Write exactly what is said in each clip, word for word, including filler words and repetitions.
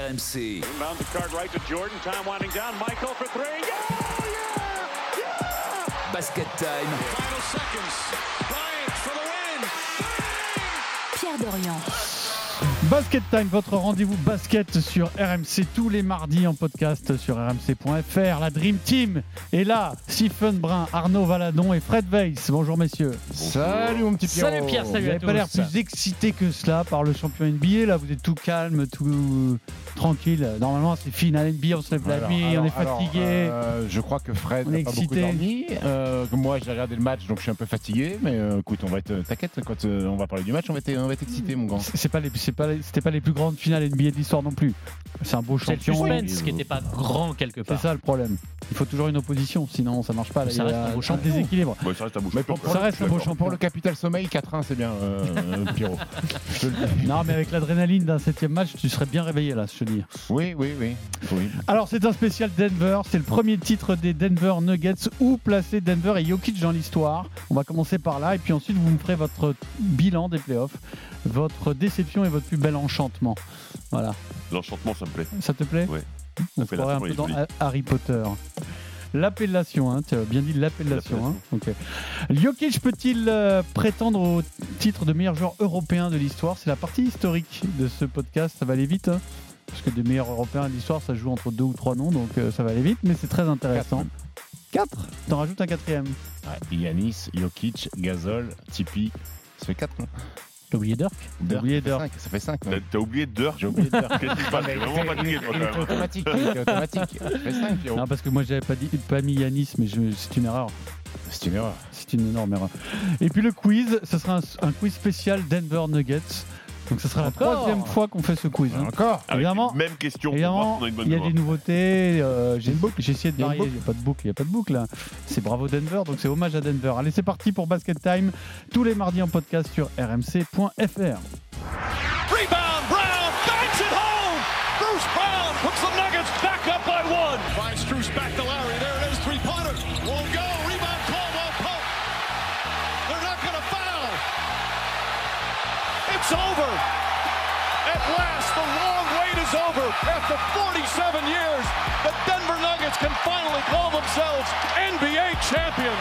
M C. Inbound the card right to Jordan. Time winding down. Michael for three. Yeah! Yeah! Yeah! Basket Time. Final seconds. Bryant for the win. Pierre Dorian. Basket Time, votre rendez-vous basket sur R M C tous les mardis en podcast sur r m c point f r. La Dream Team est là. Stephen Brun, Arnaud Valadon et Fred Weiss. Bonjour messieurs. Salut mon petit Pierrot. Salut Pierre, salut Vous à n'avez tous. pas l'air plus excité que cela par le champion N B A. Là, vous êtes tout calme, tout tranquille. Normalement, c'est finale N B A, on se lève la Alors, nuit, alors, on est fatigué. alors, euh, je crois que Fred On n'a est pas excité. beaucoup dormi. Euh, moi, j'ai regardé le match, donc je suis un peu fatigué. Mais euh, écoute, on va être, t'inquiète, quand euh, on va parler du match, on va être, on va être excité, mon grand. C'est pas les, c'est pas les- c'était pas les plus grandes finales N B A de l'histoire non plus. C'est un beau C'est le champion. suspense qui n'était pas grand quelque C'est part. ça le problème. Il faut toujours une opposition, sinon ça marche pas. Là, Ça il y reste a un beau un champion. déséquilibre. Bah, ça reste un beau Mais champion. pour- pour Ça le- reste un beau Pour champion. le Capital Sommeil, quatre un, c'est bien, euh, euh, Pierrot. Je te le dis. Non, mais avec l'adrénaline d'un septième match, tu serais bien réveillé là, je te dis. Oui, oui, oui. oui. Alors, c'est un spécial Denver. C'est le premier titre des Denver Nuggets. Où placer Denver et Jokic dans l'histoire? On va commencer par là, et puis ensuite, vous me ferez votre bilan des playoffs, votre déception et votre plus bel enchantement. Voilà. L'enchantement, ça me plaît. Ça te plaît? Ouais. On se croirait un peu L'appellation dans est jolie. Harry Potter. L'appellation, hein, tu as bien dit l'appellation. Hein. Ok. Jokic peut-il euh, prétendre au titre de meilleur joueur européen de l'histoire? C'est la partie historique de ce podcast, ça va aller vite. Hein, parce que des meilleurs européens de l'histoire, ça se joue entre deux ou trois noms, donc euh, ça va aller vite, mais c'est très intéressant. Quatre. T'en rajoutes un quatrième. Ouais, Yanis, Jokic, Gasol, Tipeee. Ça fait quatre, non? T'as oublié Dirk? T'as oublié ça fait Dirk. cinq, ça fait cinq. T'as- T'as oublié Dirk. J'ai oublié Dirk. Qu'est-ce qui se passe? T'es vraiment fatigué, toi, Il quand était même. automatique. Il était automatique. Ça fait cinq, Pierrot. Non, parce que moi j'avais pas, dit, pas mis Yanis, mais je- c'est une erreur. C'est une erreur. C'est une énorme erreur. Et puis le quiz, ce sera un, un quiz spécial Denver Nuggets. Donc ce sera la Encore troisième fois qu'on fait ce quiz. hein. Encore. Avec Évidemment, les mêmes questions. pour Évidemment, voir si on a une bonne il y a mémoire. des nouveautés. euh, j'ai, Une boucle. j'ai essayé de Il y a une varier. Il n'y a pas de boucle. Il n'y a pas de boucle là. C'est bravo Denver, donc c'est hommage à Denver. Allez, c'est parti pour Basket Time tous les mardis en podcast sur r m c point f r. Rebound, Brown banks it home. Bruce Brown puts the Nuggets back up by one. Finds Struce back to Larry. There it is, three-pointer. Won't go. Rebound, Caldwell Pope. They're not going to foul. It's over. At last, the long wait is over. After forty-seven years, the Denver Nuggets can finally call themselves N B A champions.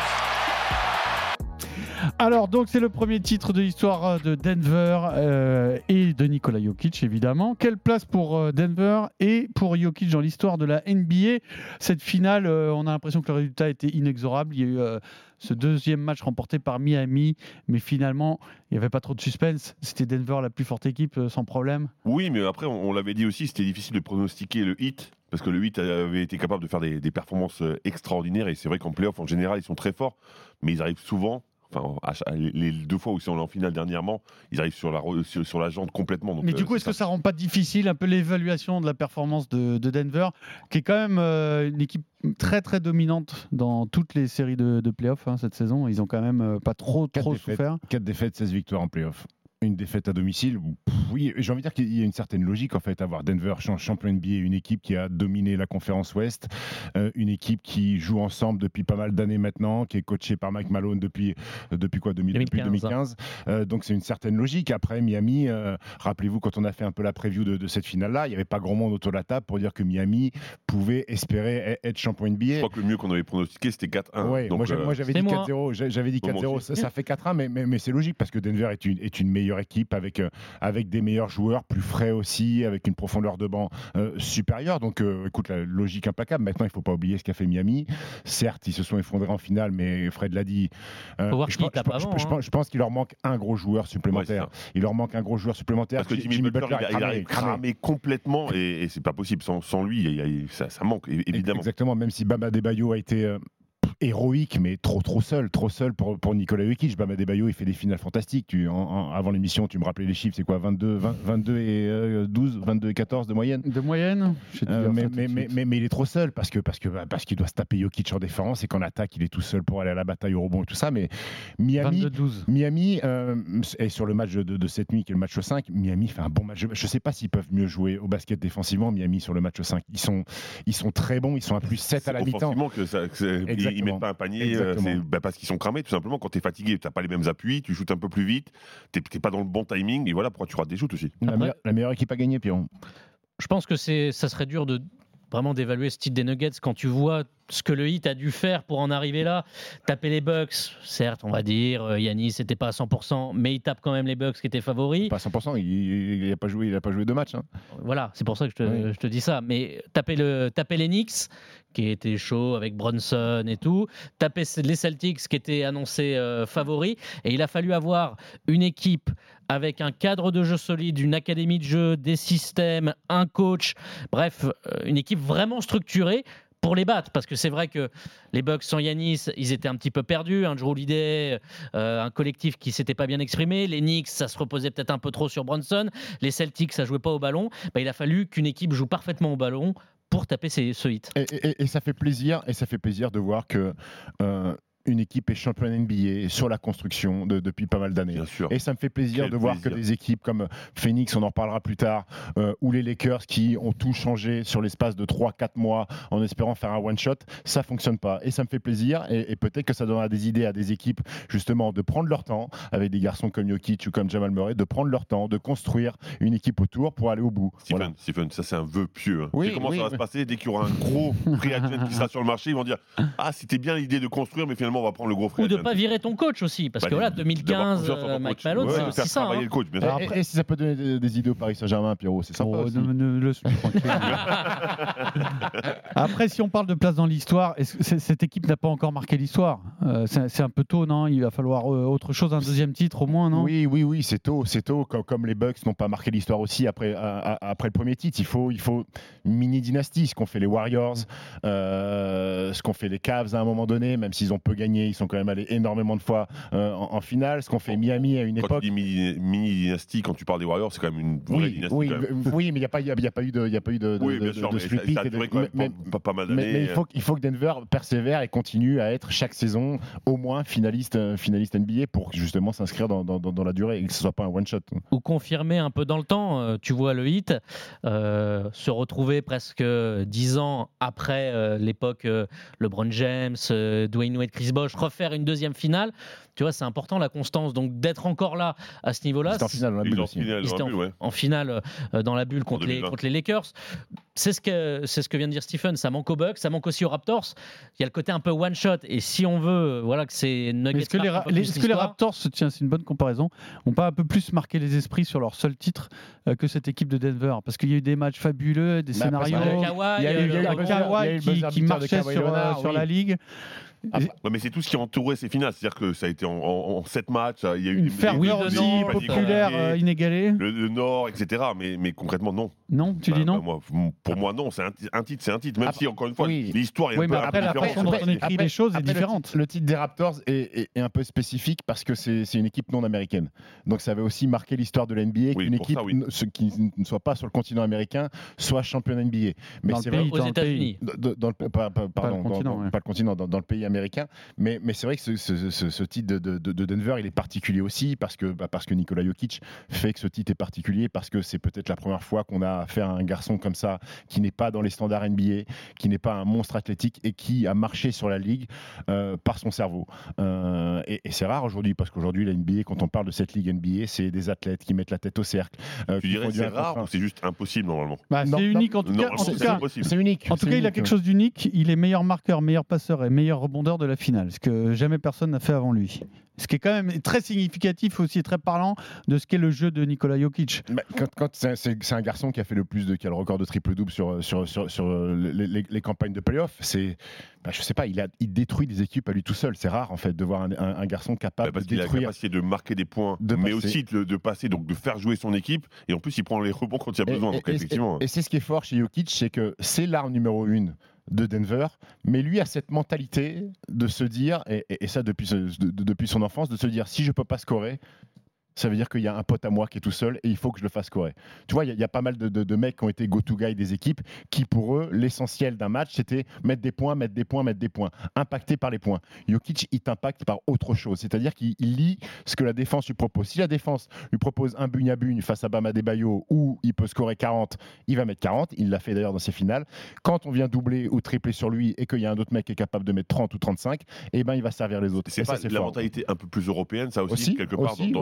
Alors, donc, c'est le premier titre de l'histoire de Denver euh, et de Nikola Jokic, évidemment. Quelle place pour euh, Denver et pour Jokic dans l'histoire de la N B A? Cette finale, euh, on a l'impression que le résultat était inexorable. Il y a eu euh, ce deuxième match remporté par Miami, mais finalement, il n'y avait pas trop de suspense. C'était Denver la plus forte équipe, euh, sans problème. Oui, mais après, on, on l'avait dit aussi, c'était difficile de pronostiquer le hit. Parce que le Heat avait été capable de faire des, des performances euh, extraordinaires. Et c'est vrai qu'en playoff, en général, ils sont très forts. Mais ils arrivent souvent. Enfin, à cha- les, les deux fois où ils sont en finale dernièrement, ils arrivent sur la, re- sur, sur la jante complètement. Donc, Mais du euh, coup, est-ce c'est que ça rend pas difficile un peu l'évaluation de la performance de, de Denver, qui est quand même euh, une équipe très très dominante dans toutes les séries de, de playoffs hein, cette saison. Ils ont quand même euh, pas trop Quatre trop défaites. souffert. quatre défaites, seize victoires en playoff. Une défaite à domicile. Pff, oui, j'ai envie de dire qu'il y a une certaine logique en fait à avoir Denver ch- champion N B A, une équipe qui a dominé la conférence Ouest, euh, une équipe qui joue ensemble depuis pas mal d'années maintenant, qui est coachée par Mike Malone depuis euh, depuis quoi deux mille, depuis deux mille quinze. Euh, donc c'est une certaine logique. Après Miami, euh, rappelez-vous quand on a fait un peu la preview de, de cette finale-là, il n'y avait pas grand monde autour de la table pour dire que Miami pouvait espérer être champion N B A. Je crois que le mieux qu'on avait pronostiqué, c'était quatre un. Ouais, Donc, moi, j'a- euh, moi, j'avais c'est dit moi. quatre zéro, j'a- j'avais dit Moi quatre zéro, aussi. ça, ça fait quatre un, mais, mais, mais c'est logique parce que Denver est une, est une meilleure équipe avec, euh, avec des meilleurs joueurs, plus frais aussi, avec une profondeur de banc euh, supérieure. Donc euh, écoute, la logique implacable. Maintenant, il ne faut pas oublier ce qu'a fait Miami. Certes, ils se sont effondrés en finale, mais Fred l'a dit. euh, Faut voir je, qui pense- tape je pense- avant, je hein. pense- je pense qu'il leur manque un gros joueur ouais, c'est supplémentaire. ça. Il leur manque un gros joueur supplémentaire. Parce que Jimmy, Jimmy, Butler, il, est il cramé, arrive cramé. cramé complètement et, et c'est pas possible. Sans, sans lui, il y a- il- ça, ça manque, é- évidemment. Exactement, même si Bam Adebayo a été euh, héroïque, mais trop trop seul, trop seul pour, pour Nikola Jokic. Bam Adebayo, il fait des finales fantastiques. Tu, en- en- avant l'émission, tu me rappelais les chiffres, c'est quoi vingt-deux, vingt, vingt-deux et euh, douze, vingt-deux et quatorze de moyenne. De moyenne, je vais te Euh, dire mais, ça tout de mais, mais, suite. mais, mais il est trop seul parce que parce que bah, parce qu'il doit se taper Jokic en défense et qu'en attaque il est tout seul pour aller à la bataille au rebond et tout ça. Mais Miami, vingt-deux douze. Miami euh, est sur le match de, de cette nuit qui est le match cinq. Miami fait un bon match. Je ne sais pas s'ils peuvent mieux jouer au basket défensivement. Miami sur le match cinq, ils sont ils sont très bons. Ils sont à plus sept à la mi-temps. Offensivement, que ça, que c'est- ils, ils Exactement. mettent pas un panier, euh, Exactement. c'est bah, parce qu'ils sont cramés, tout simplement. Quand tu es fatigué, tu n'as pas les mêmes appuis, tu shootes un peu plus vite, tu n'es pas dans le bon timing, et voilà pourquoi tu rates des shoots aussi. La, Après- meilleure, la meilleure équipe à gagner, Pierrot. Je pense que c'est, ça serait dur de vraiment d'évaluer ce titre des Nuggets quand tu vois ce que le Heat a dû faire pour en arriver là. Taper les Bucks, certes, on va dire, Giannis n'était pas à cent pour cent, mais il tape quand même les Bucks qui étaient favoris. Pas à cent pour cent, il n'a pas joué, il a pas joué deux matchs. Hein. Voilà, c'est pour ça que je te, oui. je te dis ça. Mais taper, le, taper les Knicks, qui étaient chauds avec Brunson et tout, taper les Celtics qui étaient annoncés euh, favoris, et il a fallu avoir une équipe avec un cadre de jeu solide, une académie de jeu, des systèmes, un coach, bref, une équipe vraiment structurée pour les battre, parce que c'est vrai que les Bucks sans Giannis, ils étaient un petit peu perdus, un Drew Holiday, euh, un collectif qui s'était pas bien exprimé, les Knicks, ça se reposait peut-être un peu trop sur Brunson, les Celtics, ça jouait pas au ballon, bah, il a fallu qu'une équipe joue parfaitement au ballon pour taper ces, ce hit. Et, et, et ça fait plaisir, et ça fait plaisir de voir que euh, une équipe est championne N B A sur la construction de, depuis pas mal d'années. Et ça me fait plaisir Quel de voir plaisir. que des équipes comme Phoenix, on en reparlera plus tard, euh, ou les Lakers qui ont tout changé sur l'espace de trois quatre mois en espérant faire un one-shot, ça fonctionne pas. Et ça me fait plaisir, et, et peut-être que ça donnera des idées à des équipes justement de prendre leur temps, avec des garçons comme Jokic ou comme Jamal Murray, de prendre leur temps, de construire une équipe autour pour aller au bout. Stephen, Voilà. Stephen, ça c'est un vœu pieux. Hein. Oui, Tu sais comment oui, ça va oui. se passer dès qu'il y aura un gros free agent qui sera sur le marché, ils vont dire ah c'était bien l'idée de construire, mais finalement on va prendre le gros free Ou agent. de pas virer ton coach aussi, parce Bah, que voilà, d'avoir deux mille quinze, confiance en ton euh, Mike coach. Malone, Ouais, c'est faire aussi ça. travailler Hein. le coach, bien sûr. Et, et- et si ça peut donner des, des idées au Paris Saint-Germain, Pierrot, c'est sympa Oh, aussi. ne, ne laisse plus tranquille. Après, si on parle de place dans l'histoire, est-ce que c- cette équipe n'a pas encore marqué l'histoire euh, c'est, c'est un peu tôt, non? Il va falloir euh, autre chose, un deuxième titre au moins, non? Oui, oui, oui, c'est tôt, c'est tôt. Comme, comme les Bucks n'ont pas marqué l'histoire aussi après, à- à- après le premier titre, il faut, il faut une mini-dynastie. Ce qu'ont fait les Warriors, euh, ce qu'ont fait les Cavs à un moment donné, même s'ils ont peu gagné, ils sont quand même allés énormément de fois euh, en, en finale. Ce qu'ont fait Miami à une Quand époque. tu dis mini- mini-dynastie, quand tu parles des Warriors, c'est quand même une vraie Oui, dynastie. oui, quand même. euh, oui, mais il n'y a, pas- il y a, il y a pas eu de, il y a pas eu de, de, Oui, bien de- sûr, de mais ça, sweep ça a et de- duré quand même mais- pas, pas mal d'années. Mais, mais il, faut, il faut que Denver persévère et continue à être chaque saison au moins finaliste, euh, finaliste N B A pour justement s'inscrire dans, dans, dans- dans la durée et que ce soit pas un one shot. Ou confirmer un peu dans le temps. Euh, tu vois le Heat euh, se retrouver presque dix ans après euh, l'époque euh, LeBron James, euh, Dwayne Wade, Chris Bosh, refaire une deuxième finale. Tu vois, c'est important la constance. Donc d'être encore là à ce niveau-là. C'est en finale dans la Ils bulle ont aussi. finale Ils dans étaient la en, bulle, ouais. en finale euh, dans la bulle contre En les, deux mille vingt. contre les Lakers. C'est ce, que, c'est ce que vient de dire Stephen. Ça manque aux Bucks, ça manque aussi aux Raptors. Il y a le côté un peu one shot. Et si on veut, euh, voilà, que c'est Mais Nuggets Est-ce que, les, marquent un Ra- peu les- plus est-ce que les l'histoire. Raptors, tiens, c'est une bonne comparaison, n'ont pas un peu plus marqué les esprits sur leur seul titre euh, que cette équipe de Denver? Parce qu'il y a eu des matchs fabuleux, des Bah, parce scénarios. que- Le Kawhi, il y a eu- euh, il y a eu le- le buzzer- il y a eu Kawhi le qui, buzzer qui beater de marchait Kawhi sur, euh, Leonard, sur oui. la ligue. Ah, Et- Ouais, mais c'est tout ce qui a entouré ces finales. C'est-à-dire que ça a été en, en, en sept matchs. Il y a eu Une des- ferveur des- aussi des- des- des- populaire, des- euh, inégalée. le, le Nord, et cetera. Mais, mais concrètement, non. Non, tu Bah, dis non? bah, moi, pour moi, non. C'est un, ti- un titre, c'est un titre. Même Après, si, encore une fois, oui. l'histoire est Oui, un mais peu, un après, peu la différente. façon dont on écrit Après- les choses est après, le différente. titre- Le titre des Raptors est, est- est un peu spécifique parce que c'est c'est une équipe non américaine. Donc ça avait aussi marqué l'histoire de la N B A Oui, qu'une pour équipe ça, oui. ne- ce- qui ne soit pas sur le continent américain soit championne N B A. Mais Dans le c'est pays, vrai aux dans le États-Unis. dans, dans le, pas, pas- pardon, le dans- continent, dans- ouais. pas le continent, dans, dans le pays américain. Mais, mais c'est vrai que ce, ce- ce- ce titre de, de- de Denver, il est particulier aussi parce que, bah, parce que Nikola Jokic fait que ce titre est particulier parce que c'est peut-être la première fois qu'on a affaire à un garçon comme ça qui n'est pas dans les standards N B A, qui n'est pas un monstre athlétique et qui a marché sur la ligue euh, par son cerveau. Euh, et et c'est rare aujourd'hui parce qu'aujourd'hui la N B A, quand on parle de cette ligue N B A, c'est des athlètes qui mettent la tête au cercle. euh, Tu qui dirais font que du c'est un contre rare un. ou c'est juste impossible normalement? Bah, Non, c'est non, unique en tout non, cas. En c'est- tout c'est cas, impossible. C'est unique. En tout c'est cas, il a unique. quelque chose d'unique. Il est meilleur marqueur, meilleur passeur et meilleur rebondeur de la finale, ce que jamais personne n'a fait avant lui. Ce qui est quand même très significatif aussi, très parlant de ce qu'est le jeu de Nikola Jokic. Bah, quand, quand c'est, c'est- c'est un garçon qui a fait le plus de, qui a le record de triple-double sur, sur, sur, sur les, les- les campagnes de playoff, c'est, bah, je sais pas, il, a, il détruit des équipes à lui tout seul. C'est rare en fait de voir un, un- un garçon Bah, capable parce de qu'il a la détruire. capacité de marquer des points, De mais passer. aussi de, de passer, donc de faire jouer son équipe. Et en plus, il prend les rebonds quand il y a Et- besoin. et, Donc et- effectivement. et- et c'est ce qui est fort chez Jokic, c'est que c'est l'arme numéro une de Denver, mais lui a cette mentalité de se dire, et, et- et ça depuis, ce- de- de- depuis son enfance, de se dire si je peux pas scorer, ça veut dire qu'il y a un pote à moi qui est tout seul et il faut que je le fasse scorer. Tu vois, il y, a- il y a pas mal de, de- de mecs qui ont été go-to-guy des équipes qui, pour eux, l'essentiel d'un match, c'était mettre des points, mettre des points, mettre des points, impacté par les points. Jokic, il t'impacte par autre chose, c'est-à-dire qu'il il lit ce que la défense lui propose. Si la défense lui propose un bugne à bugne face à Bam Adebayo où il peut scorer quarante, il va mettre quarante. Il l'a fait d'ailleurs dans ses finales. Quand on vient doubler ou tripler sur lui et qu'il y a un autre mec qui est capable de mettre trente ou trente-cinq, eh ben, il va servir les autres. C'est Et ça, pas c'est la fort. mentalité un peu plus européenne, ça aussi, Aussi, quelque part, aussi, dans, dans- dans aussi. le jeu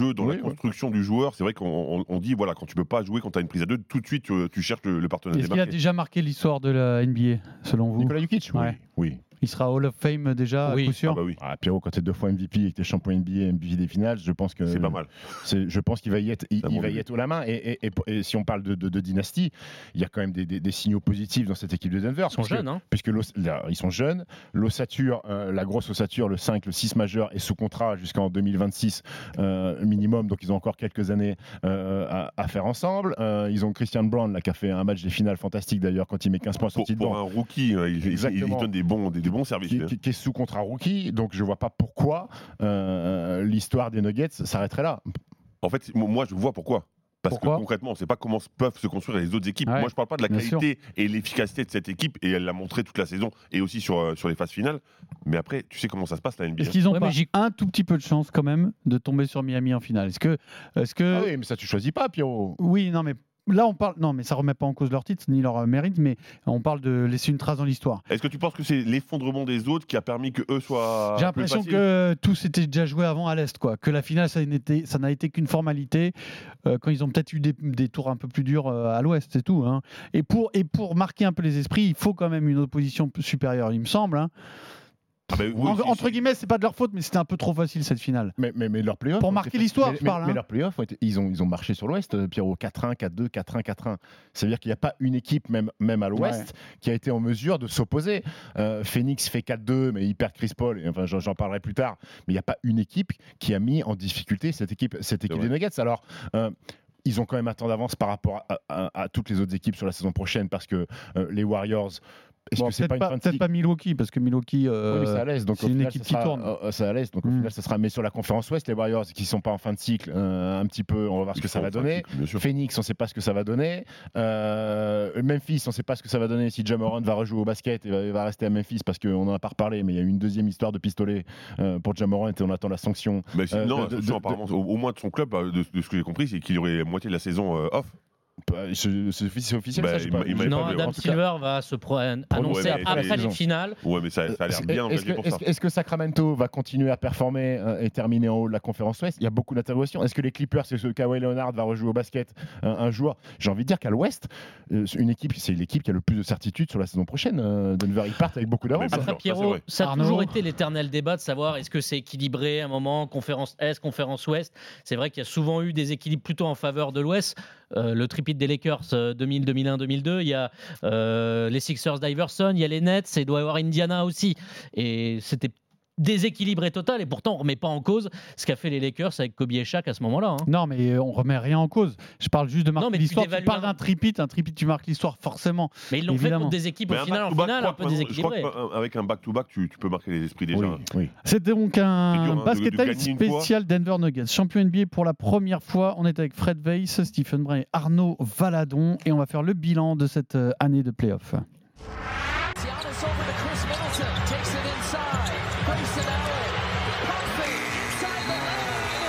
jeu, dans Oui, la oui. construction du joueur. C'est vrai qu'on on, on dit, voilà, quand tu peux pas jouer, quand tu as une prise à deux, tout de suite, tu, tu cherches le, le partenaire Est-ce qu'il a démarqué. déjà marqué l'histoire de la N B A, selon vous? Nicolas Jokic, oui. Ouais. oui. Il sera Hall of Fame déjà, Oui. à coup sûr. Ah bah oui, Ah, Pierrot, quand tu es deux fois M V P et que tu es champion N B A, M V P des finales, je pense que c'est pas mal. c'est- je pense qu'il va y être, il, C'est un il bon va y début. être haut la main. Et, et- et- et si on parle de, de- de dynastie, il y a quand même des, des- des signaux positifs dans cette équipe de Denver. Ils sont puisque- jeunes, hein. Puisque l'os- là, ils sont jeunes. L'ossature, euh, la grosse ossature, le cinq, le six majeur est sous contrat jusqu'en deux mille vingt-six euh, minimum. Donc ils ont encore quelques années euh, à, à faire ensemble. Euh, ils ont Christian Brown là, qui a fait un match des finales fantastique d'ailleurs quand il met quinze points Pour, sorti de pour banc. un rookie, euh, il, il- il Exactement. donne des bons, des, des bons services. Qui, lui, hein. qui- qui est sous contrat rookie, donc je vois pas pourquoi euh, l'histoire des Nuggets s'arrêterait là. En fait, moi, je vois pourquoi. Parce Pourquoi que concrètement, on ne sait pas comment se- peuvent se construire les autres équipes. Ouais, Moi, je ne parle pas de la bien qualité et l'efficacité de cette équipe, et elle l'a montré toute la saison, et aussi sur, euh, sur les phases finales. Mais après, tu sais comment ça se passe, la N B A. Est-ce qu'ils n'ont Ouais, pas mais j'y- un tout petit peu de chance quand même de tomber sur Miami en finale? Est-ce que, est-ce que... Ah oui, mais ça tu choisis pas, Pierrot. Oui, non, mais là on parle, non, mais ça remet pas en cause leur titre ni leur euh, mérite, mais on parle de laisser une trace dans l'histoire. Est-ce que tu penses que c'est l'effondrement des autres qui a permis que eux soient. J'ai plus l'impression faciles que tout s'était déjà joué avant à l'Est, quoi. Que la finale, ça n'était- ça n'a été qu'une formalité. euh, quand ils ont peut-être eu des, des tours un peu plus durs euh, à l'Ouest, c'est tout. Hein. Et, pour, et pour marquer un peu les esprits, il faut quand même une opposition supérieure, il me semble. Hein. Ah ben oui, En- si, entre si. guillemets, c'est pas de leur faute, mais c'était un peu trop facile cette finale. Mais, mais, mais leurs playoffs. Pour ont marquer été- l'histoire, mais- je mais- parle, Mais hein. leurs playoffs, ont été- ils, ont, ils ont marché sur l'Ouest, euh, Pierrot, quatre un, quatre deux, quatre un, quatre un. Ça veut dire qu'il n'y a pas une équipe, même, même à l'Ouest, qui a été en mesure de s'opposer. Euh, Phoenix fait quatre deux, mais ils perdent Chris Paul, et enfin, j'en, j'en parlerai plus tard. Mais il n'y a pas une équipe qui a mis en difficulté cette équipe, cette équipe vrai. des Nuggets. Alors. euh, ils ont quand même un temps d'avance par rapport à, à- à toutes les autres équipes sur la saison prochaine parce que euh, les Warriors. Est-ce Bon, que c'est peut-être pas une pas, fin de peut-être cycle pas Milwaukee, parce que Milwaukee, euh, Oui, mais c'est à l'Est, donc c'est au une final, équipe ce qui sera- tourne. euh, c'est à l'Est, donc au Mm. final, ce sera. Mais sur la conférence Ouest, les Warriors qui sont pas en fin de cycle, euh, un petit peu, on va voir ce Ils que ça sont va en fin de donner. cycle, bien sûr. Phoenix, on ne sait pas ce que ça va donner. Euh, Memphis, on ne sait pas ce que ça va donner si Ja Morant va rejouer au basket et va, il va rester à Memphis parce qu'on n'en a pas reparlé, mais il y a eu une deuxième histoire de pistolet euh, pour Ja Morant et on attend la sanction. Mais si- Euh, non, de- de- attention, de- apparemment, au, au moins de son club, euh, de, de ce que j'ai compris, c'est qu'il y aurait moitié de la saison euh, off. Euh, C'est c'est offici- c'est officiel, Bah, ça, je sais il pas. m'a- il m'avait Non, pas vu, Adam en tout cas. Silver va se pro- annoncer mais après les- les finales. Ouais, mais ça, ça a l'air bien Est-ce engagé que, pour est-ce ça. que- est-ce que Sacramento va continuer à performer euh, et terminer en haut de la conférence Ouest? Il y a beaucoup d'interrogations. Est-ce que les Clippers, est-ce que Kawhi Leonard va rejouer au basket euh, un jour? J'ai envie de dire qu'à l'Ouest, euh, une équipe, c'est l'équipe qui a le plus de certitude sur la saison prochaine. Euh, Denver, ils partent avec beaucoup d'avance. Mais bien hein. sûr. Après, ça, c'est Pierrot, vrai. ça a Arnaud. toujours été l'éternel débat de savoir est-ce que c'est équilibré à un moment, conférence Est, conférence Ouest. C'est vrai qu'il y a souvent eu des équilibres plutôt en faveur de l'Ouest. Euh, le tripit des Lakers euh, deux mille, deux mille un, deux mille deux, il y a euh, les Sixers d'Iverson, il y a les Nets, et il doit y avoir Indiana aussi. Et c'était déséquilibré total, et pourtant on ne remet pas en cause ce qu'a fait les Lakers avec Kobe et Shaq à ce moment-là. hein. Non, mais euh, on remet rien en cause. Je parle juste de marquer Non, mais tu l'histoire. Tu, dévalues parles un- d'un tripit, un tripit, tu marques l'histoire forcément. Mais ils l'ont fait Évidemment. contre des équipes Mais au un final, en back-to-back, finale, je un crois peu que maintenant- déséquilibré. Je crois qu'avec un back-to-back, tu, tu peux marquer les esprits déjà. Oui, hein. oui. C'est donc C'est un dur, hein, de- basket de time gagner une fois. spécial Denver Nuggets. Champion N B A pour la première fois. On est avec Fred Weiss, Stephen Bray et Arnaud Valadon. Et on va faire le bilan de cette euh, année de playoff. Giannis over to Chris Middleton, takes it inside. Grayson Allen, pumping, side the lane.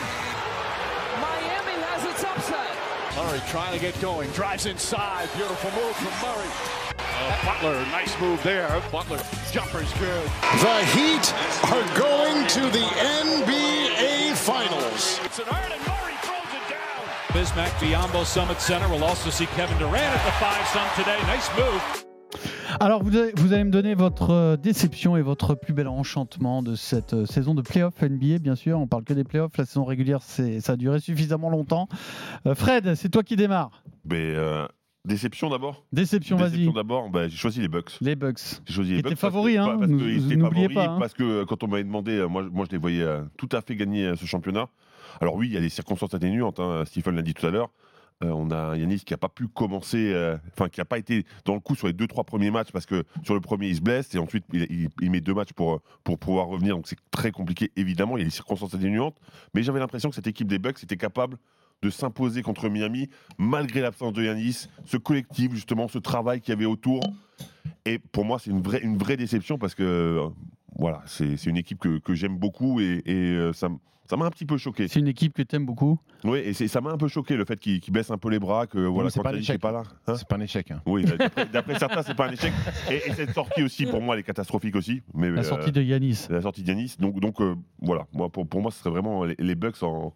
Miami has its upset. Murray trying to get going, drives inside. Beautiful move from Murray. Uh, Butler, nice move there. Butler, jumper's good. The Heat are going to the N B A Finals. It's an earn and Murray throws it down. Bismack, Biombo Summit Center. We'll also see Kevin Durant at the five some today. Nice move. Alors, vous allez, vous allez me donner votre euh, déception et votre plus bel enchantement de cette euh, saison de playoff N B A, bien sûr. On parle que des playoffs. La saison régulière, c'est, ça a duré suffisamment longtemps. Euh, Fred, c'est toi qui démarre. Mais, euh, déception d'abord. Déception, Déception vas-y. d'abord, bah, j'ai choisi les Bucks. Les Bucks. J'ai choisi Qui les étaient Bucks parce favoris, que- hein, parce nous- qu'ils étaient n'oubliez favoris, pas, hein. parce que euh, quand on m'avait demandé, euh, moi, je- moi je les voyais euh, tout à fait gagner euh, ce championnat. Alors oui, il y a des circonstances atténuantes, hein, Stephen l'a dit tout à l'heure. Euh, on a Yanis qui n'a pas pu commencer, euh, enfin qui n'a pas été dans le coup sur les deux trois premiers matchs parce que sur le premier il se blesse et ensuite il, il- il met deux matchs pour, pour pouvoir revenir, donc c'est très compliqué évidemment, il y a des circonstances atténuantes, mais j'avais l'impression que cette équipe des Bucks était capable de s'imposer contre Miami malgré l'absence de Yanis, ce collectif justement, ce travail qu'il y avait autour, et pour moi c'est une vraie, une vraie déception parce que euh, voilà, c'est, c'est une équipe que, que j'aime beaucoup et, et euh, ça m- ça m'a un petit peu choqué. C'est une équipe que tu aimes beaucoup. Oui, et c'est- ça m'a un peu choqué le fait qu'il, qu'il baisse un peu les bras, que voilà, mais c'est quand pas un Yanis échec. n'est pas là. Hein C'est pas un échec. hein. oui, d'après, d'après certains, c'est pas un échec. Et, et cette sortie aussi, pour moi, elle est catastrophique aussi. Mais, La euh, sortie de Yanis. la sortie d'Yanis. Donc, donc euh, voilà, moi, pour, pour moi, ce serait vraiment les, les Bucks en,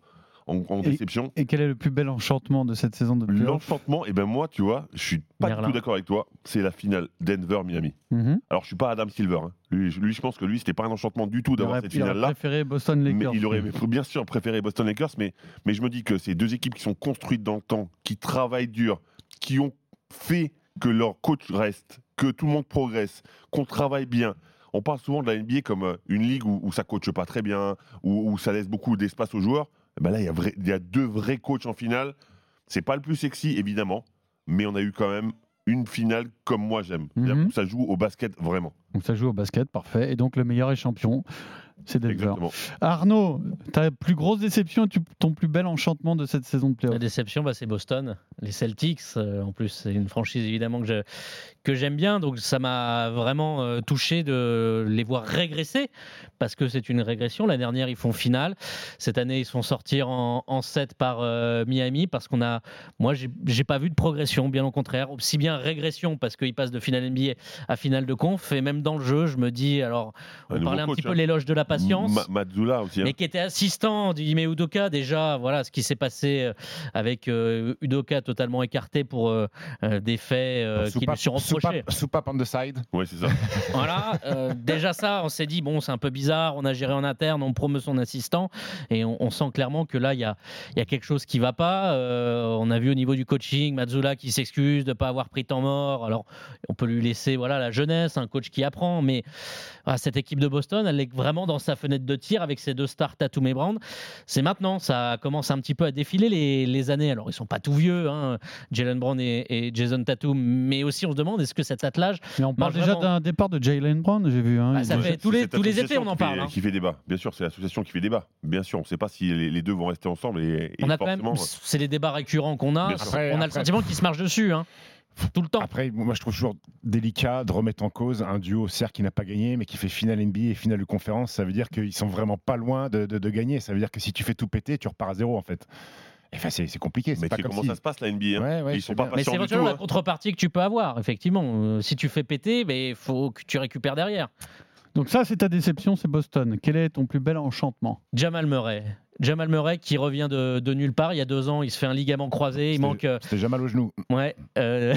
en, en déception. Et quel est le plus bel enchantement de cette saison de playoff? L'enchantement, et ben moi, tu vois, je suis pas Merlin. du tout d'accord avec toi. C'est la finale Denver-Miami. Mhm. Alors, je suis pas Adam Silver. Hein. Lui, je- lui, je pense que lui, c'était pas un enchantement du tout Il d'avoir aurait, cette il aurait finale-là. préféré Boston Mais Lakers. il aurait bien sûr préféré Boston Lakers, mais, mais je me dis que c'est deux équipes qui sont construites dans le temps, qui travaillent dur, qui ont fait que leur coach reste, que tout le monde progresse, qu'on travaille bien. On parle souvent de la N B A comme euh, une ligue où, où ça coache pas très bien, où, où ça laisse beaucoup d'espace aux joueurs. Eh ben là, il y, a vrai- il y a deux vrais coachs en finale. C'est pas le plus sexy, évidemment, mais on a eu quand même une finale comme moi j'aime. C'est-à-dire Mhm. où ça joue au basket vraiment. Donc ça joue au basket, parfait. Et donc le meilleur est champion, c'est Denver. Exactement. Arnaud, ta plus grosse déception et tu- ton plus bel enchantement de cette saison de La playoff? déception, bah, c'est Boston. Les Celtics, euh, en plus, c'est une franchise évidemment que, je, que j'aime bien. Donc ça m'a vraiment euh, touché de les voir régresser parce que c'est une régression. L'année dernière, ils font finale. Cette année, ils se font sortir en, en sept par euh, Miami parce qu'on a. Moi, j'ai, j'ai pas vu de progression, bien au contraire. Aussi bien régression parce qu'ils passent de finale N B A à finale de conf. Et même dans le jeu, je me dis. Alors, on Un nouveau parlait un coach, petit hein. peu de l'éloge de la patience. Ma- Mazzula aussi. hein. Mais qui était assistant d'Ime Udoka, déjà, voilà ce qui s'est passé euh, avec euh, Udoka totalement écarté pour euh, euh, des faits euh, qui lui sont reprochés. Soupape on the side. Ouais, c'est ça. Voilà, euh, déjà ça, on s'est dit, bon, c'est un peu bizarre, on a géré en interne, on promeut son assistant, et on, on sent clairement que là, il y a, il y a quelque chose qui ne va pas. Euh, on a vu au niveau du coaching, Mazzula qui s'excuse de ne pas avoir pris temps mort. Alors, on peut lui laisser voilà, la jeunesse, un coach qui apprend, mais ah, cette équipe de Boston, elle est vraiment dans sa fenêtre de tir avec ses deux stars, Tatum et Brown. C'est maintenant, ça commence un petit peu à défiler les, les années. Alors, ils ne sont pas tout vieux, hein, Jaylen Brown et, et Jason Tatum, mais aussi on se demande, est-ce que cet attelage... Mais on parle Marche déjà vraiment. d'un départ de Jaylen Brown, j'ai vu. Hein, Bah, il- ça fait C'est tous les, cette tous les étés, association on en qui parle. fait- hein. Qui fait débat. Bien sûr, c'est l'association qui fait débat. Bien sûr, on ne sait pas si les, les deux vont rester ensemble. Et, et On a quand forcément, même, c'est les débats récurrents qu'on a. Bien sûr. Après- on a le après- sentiment qu'ils se marchent dessus, hein, tout le temps. Après, moi, je trouve toujours délicat de remettre en cause un duo, certes, qui n'a pas gagné, mais qui fait finale N B A et finale de conférence. Ça veut dire qu'ils sont vraiment pas loin de, de- de gagner. Ça veut dire que si tu fais tout péter, tu repars à zéro, en fait. Enfin, c'est c'est compliqué. C'est mais pas tu sais comme comment si... ça se passe la N B A. hein. Ouais, ouais, Ils je sont sais pas bien. Mais c'est patients du tout. éventuellement la hein. contrepartie que tu peux avoir, effectivement. Euh, si tu fais péter, il faut que tu récupères derrière. Donc ça, c'est ta déception, c'est Boston. Quel est ton plus bel enchantement? Jamal Murray. Jamal Murray qui revient de, de nulle part. Il y a deux ans, il se fait un ligament croisé. Il C'était- manque. euh, C'était jamais mal au genou. Ouais. euh,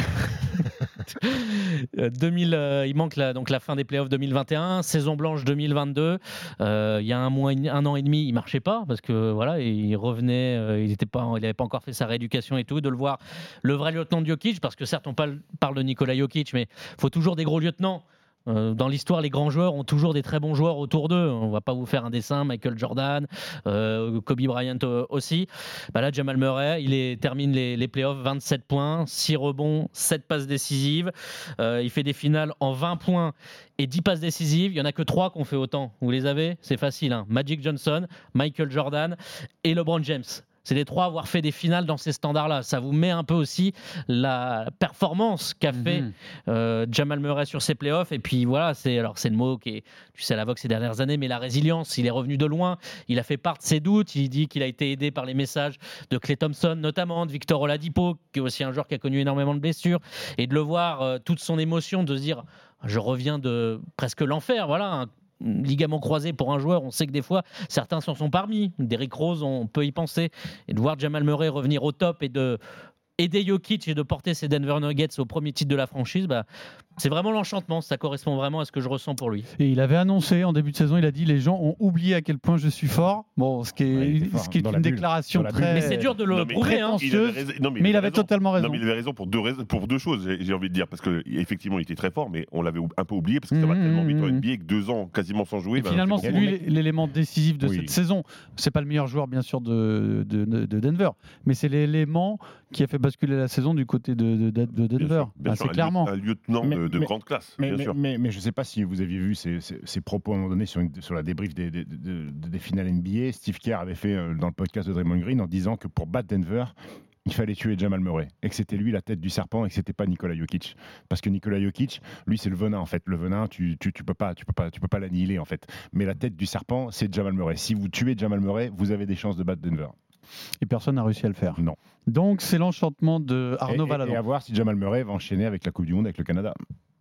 euh, deux mille, euh, il manque la, donc la fin des playoffs deux mille vingt et un, saison blanche deux mille vingt-deux. Euh, il y a un mois, et demi- un an et demi, il marchait pas parce que voilà, il revenait, euh, il était pas, il n'avait pas encore fait sa rééducation et tout. De le voir, le vrai lieutenant de Jokic, parce que certes on parle, parle de Nikola Jokic, mais faut toujours des gros lieutenants. Euh, dans l'histoire, les grands joueurs ont toujours des très bons joueurs autour d'eux. On va pas vous faire un dessin, Michael Jordan, euh, Kobe Bryant euh, aussi. Bah là, Jamal Murray, il est, termine les, les playoffs, vingt-sept points, six rebonds, sept passes décisives. Euh, il fait des finales en vingt points et dix passes décisives. Il y en a que trois qui ont fait autant. Vous les avez? C'est facile. Hein. Magic Johnson, Michael Jordan et LeBron James. C'est les trois à avoir fait des finales dans ces standards-là. Ça vous met un peu aussi la performance qu'a fait Mhm. euh, Jamal Murray sur ses playoffs. Et puis voilà, c'est alors c'est le mot qui est, tu sais, à la vogue ces dernières années, mais la résilience. Il est revenu de loin. Il a fait part de ses doutes. Il dit qu'il a été aidé par les messages de Klay Thompson, notamment de Victor Oladipo, qui est aussi un joueur qui a connu énormément de blessures, et de le voir euh, toute son émotion, de se dire, je reviens de presque l'enfer. Voilà. Un, ligament croisé pour un joueur, on sait que des fois certains s'en sont parmi. Derrick Rose, on peut y penser. Et de voir Jamal Murray revenir au top et de aider Jokic et de porter ses Denver Nuggets au premier titre de la franchise, bah, c'est vraiment l'enchantement. Ça correspond vraiment à ce que je ressens pour lui. Et il avait annoncé en début de saison, il a dit les gens ont oublié à quel point je suis fort. Bon, ce qui est, Ouais, il était fort, ce qui est dans une la bulle, déclaration dans la bulle. très. Mais c'est dur de le Non, mais prouver. Hein. Il avait raison- non, Mais il avait avait raison. totalement raison. Non, mais il avait raison pour deux, raisons- pour deux choses, j'ai j'ai envie de dire. Parce qu'effectivement, il était très fort, mais on l'avait un peu oublié parce que ça va Mmh, tellement vite en mmh. N B A que deux ans quasiment sans jouer. Et ben, finalement, c'est c'est bon. lui l'élément décisif de Oui. cette saison. C'est pas le meilleur joueur, bien sûr, de, de, de Denver, mais c'est l'élément qui a fait basculer la saison du côté de, de, de Bien Denver. sûr, bien Ah, sûr, c'est un clairement. lieu- Un lieutenant Mais- de, de mais- grande classe, Mais, bien mais, sûr. mais- mais je ne sais pas si vous aviez vu ces, ces- ces propos à un moment donné sur, une- sur la débrief des, des- des- des finales N B A. Steve Kerr avait fait euh, dans le podcast de Draymond Green en disant que pour battre Denver, il fallait tuer Jamal Murray et que c'était lui la tête du serpent et que c'était pas Nikola Jokic. Parce que Nikola Jokic, lui, c'est le venin en fait. Le venin, tu, tu, tu peux pas, tu peux pas, tu peux pas l'annihiler en fait. Mais la tête du serpent, c'est Jamal Murray. Si vous tuez Jamal Murray, vous avez des chances de battre Denver. Et personne n'a réussi à le faire. Non. Donc, c'est l'enchantement de Arnaud et, et- Valadon. et à voir si Jamal Murray va enchaîner avec la Coupe du Monde avec le Canada.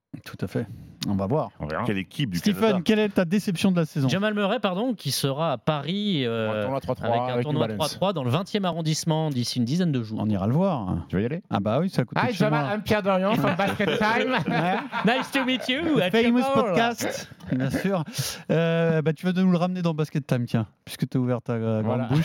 Tout à fait. On va voir. On verra. Quelle équipe du Stephen, Canada. quelle est ta déception de la saison? Jamal Murray, pardon, qui sera à Paris euh, Un tournoi trois trois avec un avec tournoi New trois trois dans le vingtième arrondissement d'ici une dizaine de jours. On ira le voir. Tu vas y aller? Ah bah oui, ça coûte Hi, Jamal, I'm Pierre Dorian from Basket Time. Nice to meet you. at Famous Jamal. podcast, bien sûr. Euh, bah, tu vas nous le ramener dans Basket Time, tiens, puisque tu as ouvert ta euh, grande Voilà. bouche.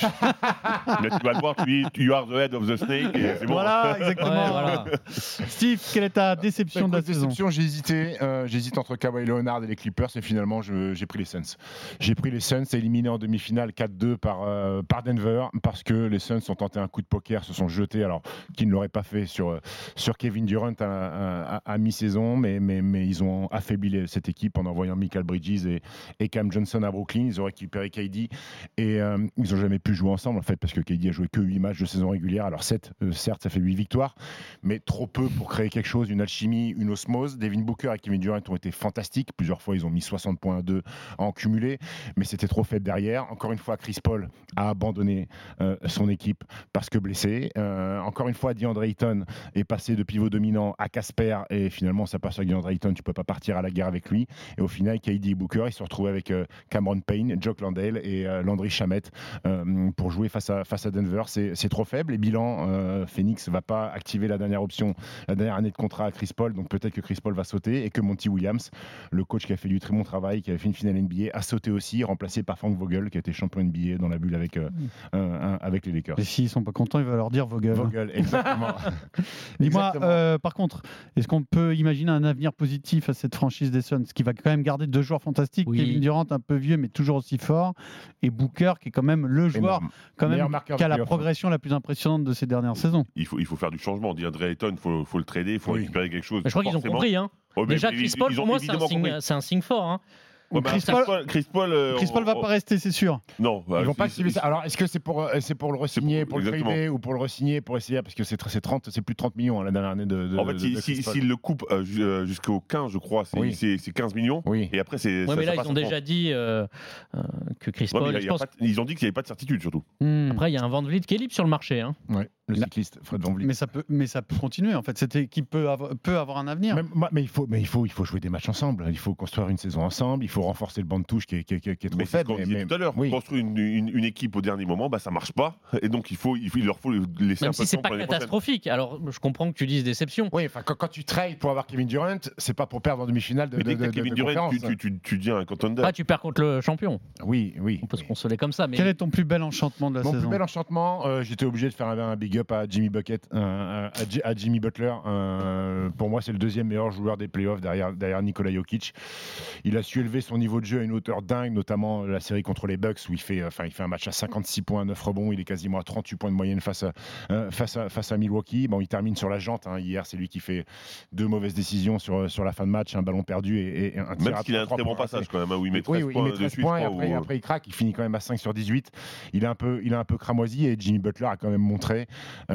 Là, tu vas le voir, tu, tu are the head of the snake. Et c'est bon. Voilà, exactement. Ouais, voilà. Steve, quelle est ta déception de la Écoute, saison? déception, j'ai hésité. euh, J'hésite entre Kawhi Leonard et les Clippers et finalement je- j'ai pris les Suns. J'ai pris les Suns éliminés en demi-finale quatre deux par, euh, par Denver parce que les Suns ont tenté un coup de poker, se sont jetés, alors qu'ils ne l'auraient pas fait sur, euh, sur Kevin Durant à, à- à- à mi-saison, mais, mais, mais ils ont affaibli les- cette équipe en envoyant Michael Bridges et, et Cam Johnson à Brooklyn. Ils ont récupéré K D et euh, ils n'ont jamais pu jouer ensemble en fait parce que K D a joué que huit matchs de saison régulière. Alors sept, euh, certes, ça fait huit victoires, mais trop peu pour créer quelque chose, une alchimie, une osmose. Devin Booker et Kevin Durant ont été fantastiques. Plusieurs fois, ils ont mis soixante points à deux en cumulé, mais c'était trop faible derrière. Encore une fois, Chris Paul a abandonné euh, son équipe parce que blessé. Euh, encore une fois, DeAndre Ayton est passé de pivot dominant à Casper et finalement, ça passe avec DeAndre Ayton. Tu peux pas partir à la guerre avec lui. Et au final, K D et Booker, ils se retrouvent avec euh, Cameron Payne, Jock Landale et euh, Landry Shamet euh, pour jouer face à, face à Denver. C'est c'est trop faible. Et bilan, euh, Phoenix va pas activer la dernière option, la dernière année de contrat à Chris Paul. Donc peut-être que Chris Paul va sauter et que Monty Williams, le coach qui a fait du très bon travail, qui avait fait une finale N B A, a sauté aussi, remplacé par Frank Vogel, qui a été champion N B A dans la bulle avec, euh, un- un- avec les Lakers. Et s'ils sont pas contents, il va leur dire Vogel. Vogel, exactement. Dis-moi, Exactement. euh, par contre, est-ce qu'on peut imaginer un avenir positif à cette franchise des Suns, qui va quand même garder deux joueurs fantastiques, Oui. Kevin Durant un peu vieux mais toujours aussi fort, et Booker qui est quand même le joueur Énorme. quand même Meilleur marqueur qui a de la playoff. progression la plus impressionnante de ces dernières saisons. Il faut, il faut faire du changement. DeAndre Ayton, il faut, faut le trader, il faut Oui. récupérer quelque chose. Mais je crois qu'ils ont forcément. compris. Hein. Ouais, mais Déjà, ils- Chris ils- Paul, ils pour ont moi, c'est un, évidemment signe, compris. c'est un signe fort. Hein. Ouais, bah, Chris Chris Paul- Paul, Chris Paul, euh, Chris Paul va on- pas rester, c'est sûr. Non, bah, Ils vont c'est- pas activer c'est- ça. Alors, est-ce que c'est pour, euh, c'est pour le re-signer, C'est pour, pour- le trader exactement. ou pour le re-signer, pour essayer, parce que c'est tr- c'est trente, c'est plus de trente millions hein, la dernière année de. de En fait, de- s'il de si, Chris Paul. s'il le coupe euh, ju- euh, jusqu'au quinze, je crois, c'est Oui. c'est- c'est quinze millions. Oui. Et après, c'est. Ouais, ça- mais ça là, passe ils ont en déjà dit euh, euh, que Chris Ouais, mais Paul. il y a- je il y a pense- pas de- Ils ont dit qu'il n'y avait pas de certitude, surtout. Hmm. Après, il y a un Van Vliet qui est libre sur le marché. Hein. Ouais, le Là- cycliste Fred VanVleet. Mais ça peut, mais ça peut continuer en fait. Cette équipe peut avoir, peut avoir un avenir. Même- moi, mais il faut, mais il faut, il faut jouer des matchs ensemble. Il faut construire une saison ensemble. Il faut renforcer le banc de touche qui est, qui est- qui est- qui est trop Mais c'est ce faible. qu'on mais- disait mais- tout à l'heure. oui. Construire une, une- une équipe au dernier moment, bah, ça marche pas. Et donc, il, faut, il, faut- il leur faut laisser un Même peu si de c'est temps pas pour l'année prochaine. catastrophique. Alors, je comprends que tu dises déception. Oui, enfin, quand, quand tu trades pour avoir Kevin Durant, c'est pas pour perdre en demi-finale de, Mais de, dès que de, t'as de- Kevin de Durant, tu, conférence. tu, tu, tu deviens un contender. Pas tu perds contre le champion. Oui, oui. On peut se oui. consoler comme ça. Mais Quel est ton plus bel enchantement de la Mon saison? plus bel enchantement, euh, j'étais obligé de faire un, un big up à Jimmy Bucket, un- un- à, Ji- à Jimmy Butler. Un- pour moi, c'est le deuxième meilleur joueur des playoffs derrière, derrière Nikola Jokic. Il a su élever son niveau de jeu à une hauteur dingue, notamment la série contre les Bucks où il fait, enfin, il fait un match à cinquante-six points, neuf rebonds. Il est quasiment à trente-huit points de moyenne face à, euh, face à, face à Milwaukee. Bon, il termine sur la jante. hein. Hier, c'est lui qui fait deux mauvaises décisions sur, sur la fin de match, un ballon perdu et, et un tir Même à s'il a un trois très bon points. passage quand même, hein, où il met Oui, treize oui, il points met de treize suite, points je et crois, après, ou- après il craque, il finit quand même à cinq sur dix-huit. Il est un peu, il est un peu cramoisi et Jimmy Butler a quand même montré,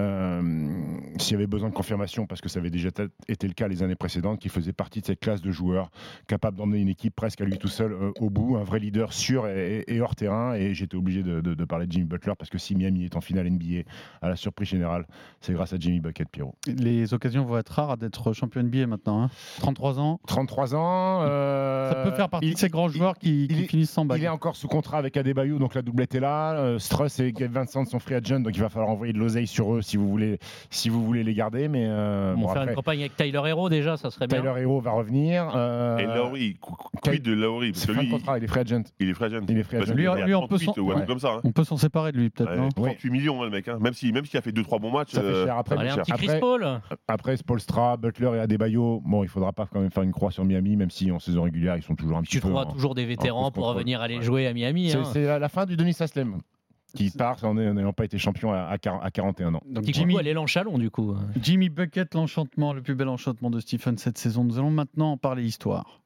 euh, s'il y avait besoin de confirmation, parce que ça avait déjà t- été le cas les années précédentes, qu'il faisait partie de cette classe de joueurs capable d'emmener une équipe presque à lui tout seul euh, au bout, un vrai leader sûr et, et- et hors terrain. Et j'étais obligé de, de- de parler de Jimmy Butler parce que si Miami est en finale N B A à la surprise générale, c'est grâce à Jimmy Bucket, Pierrot. Les occasions vont être rares d'être champion N B A maintenant. hein. trente-trois ans. trente-trois ans. euh, Ça peut faire partie il- de ces grands joueurs qui, il qui est- finissent sans bague. Il est encore sous contrat avec Adebayo, donc la doublette est là. Euh, Struss et Gabe Vincent sont free agent, donc il va falloir envoyer de l'oseille sur eux si vous voulez, si vous voulez les garder. Mais euh, on bon, va faire après, une campagne avec Tyler Hero déjà, ça serait bien. Tyler Hero va revenir. euh, Et Lowry, qu- quid de Lowry Parce c'est que fin de lui, contrat, il est free agent. il est free agent. Il est free Parce agent. qu'il Lui, est à lui, on peut trente-huit s'en- ou un truc ouais. comme ça. hein. On peut s'en séparer de lui peut-être, Ouais, non? trente-huit millions, hein, le mec. hein. Même s'il même s'il a fait deux trois bons matchs. Ça fait euh, cher. Après, Allez, un petit Chris après, Paul. après Spoelstra, Butler et Adebayo, bon, il faudra pas quand même faire une croix sur Miami, même si en saison régulière, ils sont toujours un petit Tu peu. trouveras en- toujours des vétérans cause pour contrôle. revenir aller Ouais. jouer à Miami. C'est hein. c'est la la fin du Denis Saslem qui part en n'ayant pas été champion à, à quarante à quarante et un ans. Donc Petit Jimmy, coucou à l'élan Chalon du coup. Jimmy Bucket, l'enchantement, le plus bel enchantement de Stephen cette saison. Nous allons maintenant en parler histoire.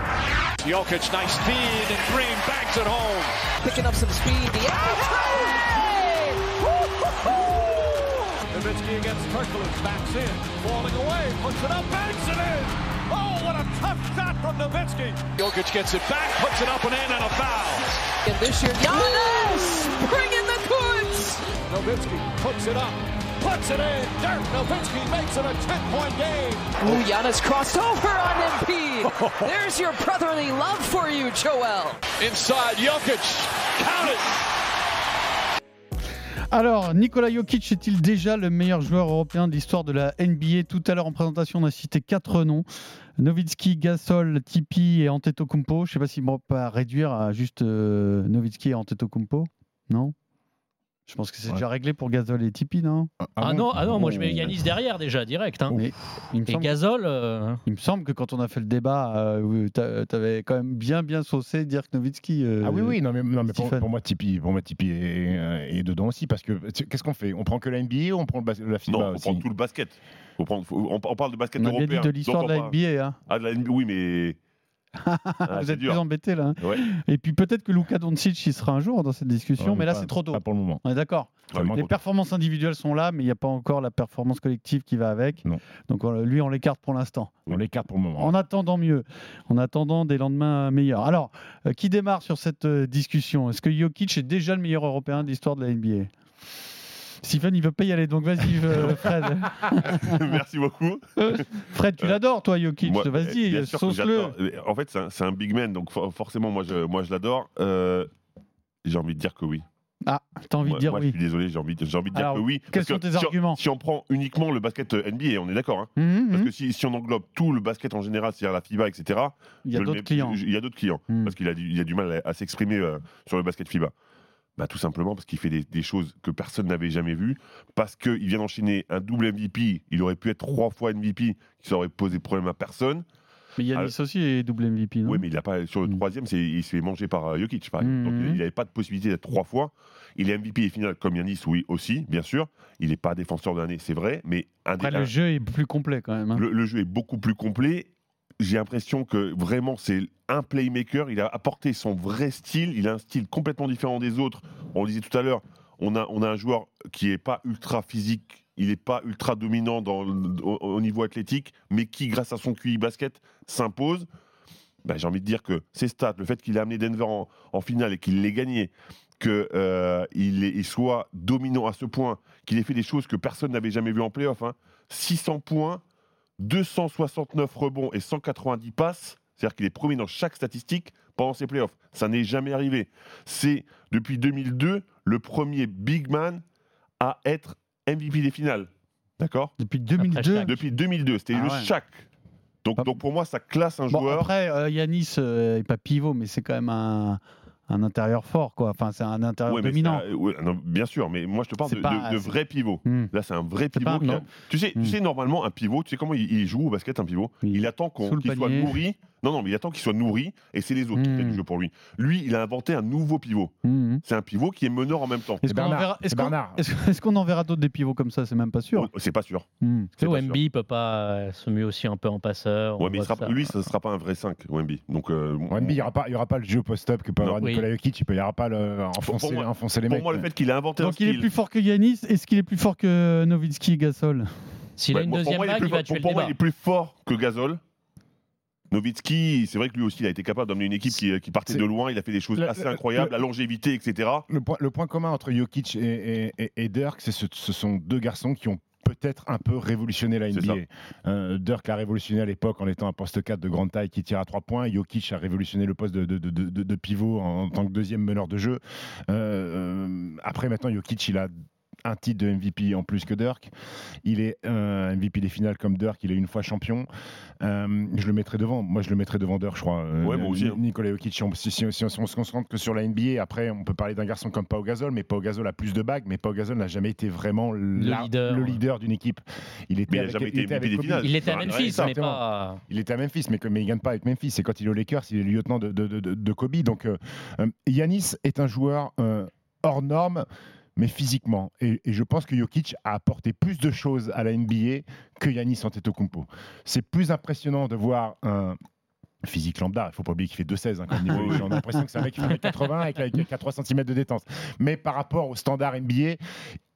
Jokic, nice speed, and Green banks it home. Picking up some speed. The outside. Nowitzki against Kirkland, backs in, falling away, puts it up, banks it in. Oh, what a tough shot from Nowitzki. Jokic gets it back, puts it up and in, and a foul. And this year, Giannis bringing the goods. Nowitzki puts it up, puts it in. Dirk Nowitzki makes it a ten-point game. Ooh, Giannis crossed over on Embiid. There's your brotherly love for you, Joel. Inside, Jokic. Count it. Alors, Nikola Jokic est-il déjà le meilleur joueur européen de l'histoire de la N B A ? Tout à l'heure, en présentation, on a cité quatre noms. Nowitzki, Gasol, Tipeee et Antetokounmpo. Je ne sais pas si on peut réduire à juste euh, Nowitzki et Antetokounmpo. Non ? Je pense que c'est Ouais. déjà réglé pour Gasol et Tipeee, non ? Ah, Ah bon non, ah non, moi je mets Oh. Yanis derrière déjà, direct. Hein. Mais il me Et semble, Gasol, euh, il me semble que quand on a fait le débat, euh, tu avais quand même bien bien saucé Dirk Nowitzki. euh, Ah oui, oui, non, mais, non, mais pour, Stephen. pour moi, Tipeee, pour moi, Tipeee est, euh, est dedans aussi. Parce que tu- qu'est-ce qu'on fait ? On prend que la N B A ou on prend le bas- la FIBA Non, on aussi prend tout le basket. Faut prendre- faut- on, on parle de basket On a bien européen. dit de l'histoire donc de on la parle- N B A. Hein. Ah, de la N B A, oui, mais. Ah, Vous c'est êtes dur. plus embêtés là. hein. Ouais. Et puis peut-être que Luka Doncic y sera un jour dans cette discussion, Ouais, mais là pas- c'est trop tôt. Pas pour le moment. On est d'accord. Ça manque Les trop. performances individuelles sont là, mais il n'y a pas encore la performance collective qui va avec. Non. Donc on- lui, on l'écarte pour l'instant. On l'écarte pour le moment. En attendant mieux, en attendant des lendemains meilleurs. Alors, euh, qui démarre sur cette euh, discussion ? Est-ce que Jokic est déjà le meilleur européen de l'histoire de la N B A ? Stephen, il veut pas y aller, donc vas-y, euh, Fred. Merci beaucoup. Fred, tu Euh, l'adores, toi, Jokic. Moi, Vas-y, bien sûr que sauce-le. j'adore. En fait, c'est un, c'est un big man, donc for- forcément, moi, je, moi, je l'adore. Euh, j'ai envie de dire que oui. Ah, t'as envie Moi, de dire moi, oui. je suis désolé, j'ai envie, de- j'ai envie de dire Alors, que oui. quels Parce sont que tes si on- arguments Si on prend uniquement le basket N B A, on est d'accord. Hein, Mhm, parce mhm. que si, si on englobe tout le basket en général, c'est-à-dire la FIBA, et cetera. Il y a je le d'autres mets- clients. je- Il y a d'autres clients. Mhm. Parce qu'il a, du- il a du mal à, à s'exprimer euh, sur le basket FIBA. Bah, tout simplement parce qu'il fait des, des choses que personne n'avait jamais vues. Parce qu'il vient d'enchaîner un double M V P. Il aurait pu être trois fois M V P, qui aurait posé problème à personne. Mais Yanis aussi est double M V P, non ? Oui, mais il a pas, sur le Mm. troisième, c'est, il se fait manger par euh, Jokic, par exemple. Mm. Donc il n'avait pas de possibilité d'être trois fois. Il est M V P et final comme Yanis, oui, aussi, bien sûr. Il n'est pas défenseur de l'année, c'est vrai. Mais un des- Après, un- le jeu est plus complet quand même. hein. le, le jeu est beaucoup plus complet. J'ai l'impression que vraiment, c'est un playmaker. Il a apporté son vrai style. Il a un style complètement différent des autres. On le disait tout à l'heure, on a, on a un joueur qui n'est pas ultra physique. Il n'est pas ultra dominant dans, au, au niveau athlétique, mais qui, grâce à son Q I basket, s'impose. Ben, j'ai envie de dire que ses stats, le fait qu'il a amené Denver en, en finale et qu'il l'ait gagné, qu'il euh, il soit dominant à ce point, qu'il ait fait des choses que personne n'avait jamais vues en play-off. Hein. six cents points, deux cent soixante-neuf rebonds et cent quatre-vingt-dix passes. C'est-à-dire qu'il est premier dans chaque statistique pendant ses playoffs. Ça n'est jamais arrivé. C'est, depuis deux mille deux, le premier big man à être M V P des finales. D'accord ? Depuis deux mille deux. Shaq. Depuis deux mille deux. C'était Ah le ouais. Shaq. Donc, Pas- donc pour moi, ça classe un Bon, joueur. après, euh, Yanis n'est pas pivot, mais c'est quand même un, un intérieur fort, quoi. Enfin, c'est un intérieur Ouais, mais dominant. c'est un- ouais, non, bien sûr, mais moi je te parle C'est de, pas- de- de c'est- vrai pivot. Hmm. Là, c'est un vrai C'est pivot. pas un- qui a- non. Tu sais, Hmm. tu sais, normalement, un pivot, tu sais comment il, il joue au basket, un pivot Oui. Il attend qu'on- Sous le qu'il soit panier. nourri. Non, non, mais il attend qu'il soit nourri et c'est les autres qui Hmm. font du jeu pour lui. Lui, il a inventé un nouveau pivot. Mhm. C'est un pivot qui est meneur en même temps. Est-ce C'est qu'on en Bernard. verra, est-ce C'est qu'on- Bernard. est-ce- est-ce qu'on en verra d'autres des pivots comme ça ? C'est même pas sûr. C'est pas sûr. Mhm. C'est O pas M sûr. B peut pas euh, se muer aussi un peu en passeur. Ouais, on mais il voit sera, ça. lui, ça ne sera pas un vrai cinq, O M B. Donc, euh, En N B A, il n'y aura, pas- il y aura pas le jeu post-up que peut Non, avoir oui. Nicolas Jokic. Il peut- il n'y aura pas le, enfoncer, moi- enfoncer les pour mecs. moi, le fait qu'il a inventé un Donc il est style. plus fort que Yanis. Est-ce qu'il est plus fort que Nowitzki et Gasol ? S'il Ouais, a une moi, pour deuxième moi, il est bague, plus il va fort- tuer le pour moi, débat. il est plus fort que Gasol. Nowitzki, c'est vrai que lui aussi, il a été capable d'amener une équipe qui, qui partait C'est- de loin. Il a fait des choses Le- assez le- incroyables, le- la longévité, et cetera. Le point, le point commun entre Jokic et, et, et- et Dirk, c'est ce, ce sont deux garçons qui ont peut-être un peu révolutionné la N C'est B A. Euh, Dirk l'a révolutionné à l'époque en étant un poste quatre de grande taille qui tire à trois points. Jokic a révolutionné le poste de, de, de, de- de pivot en, en tant que deuxième meneur de jeu. Euh, euh, après, maintenant, Jokic, il a un titre de M V P en plus que Dirk. Il est euh, M V P des finales comme Dirk. Il est une fois champion. Euh, je le mettrai devant. Moi, je le mettrai devant Dirk, je crois. Euh, Ouais, moi aussi, Ni- hein. Nicolas Jokic. Si on, si- si- si on se concentre que sur la N B A, après, on peut parler d'un garçon comme Pau Gasol, mais Pau Gasol a plus de bagues, mais Pau Gasol n'a jamais été vraiment la- leader, le ouais. leader d'une équipe. Il était Mais il a avec- jamais été était M V P avec des Kobe. finales. Il était à Ouais, Memphis, mais exactement. pas. Il était à Memphis, mais, mais il ne gagne pas avec Memphis. Et quand il est aux Lakers, il est le lieutenant de, de, de, de- de Kobe. Donc, euh, euh, Yanis est un joueur euh, hors norme, mais physiquement. Et, et je pense que Jokic a apporté plus de choses à la N B A que Yanis Antetokounmpo. C'est plus impressionnant de voir un physique lambda. Il ne faut pas oublier qu'il fait deux seize. Hein, comme niveau. Oui, oui. J'ai l'impression que c'est un mec qui fait un mètre quatre-vingts avec, avec, avec trois centimètres de détente. Mais par rapport au standard N B A,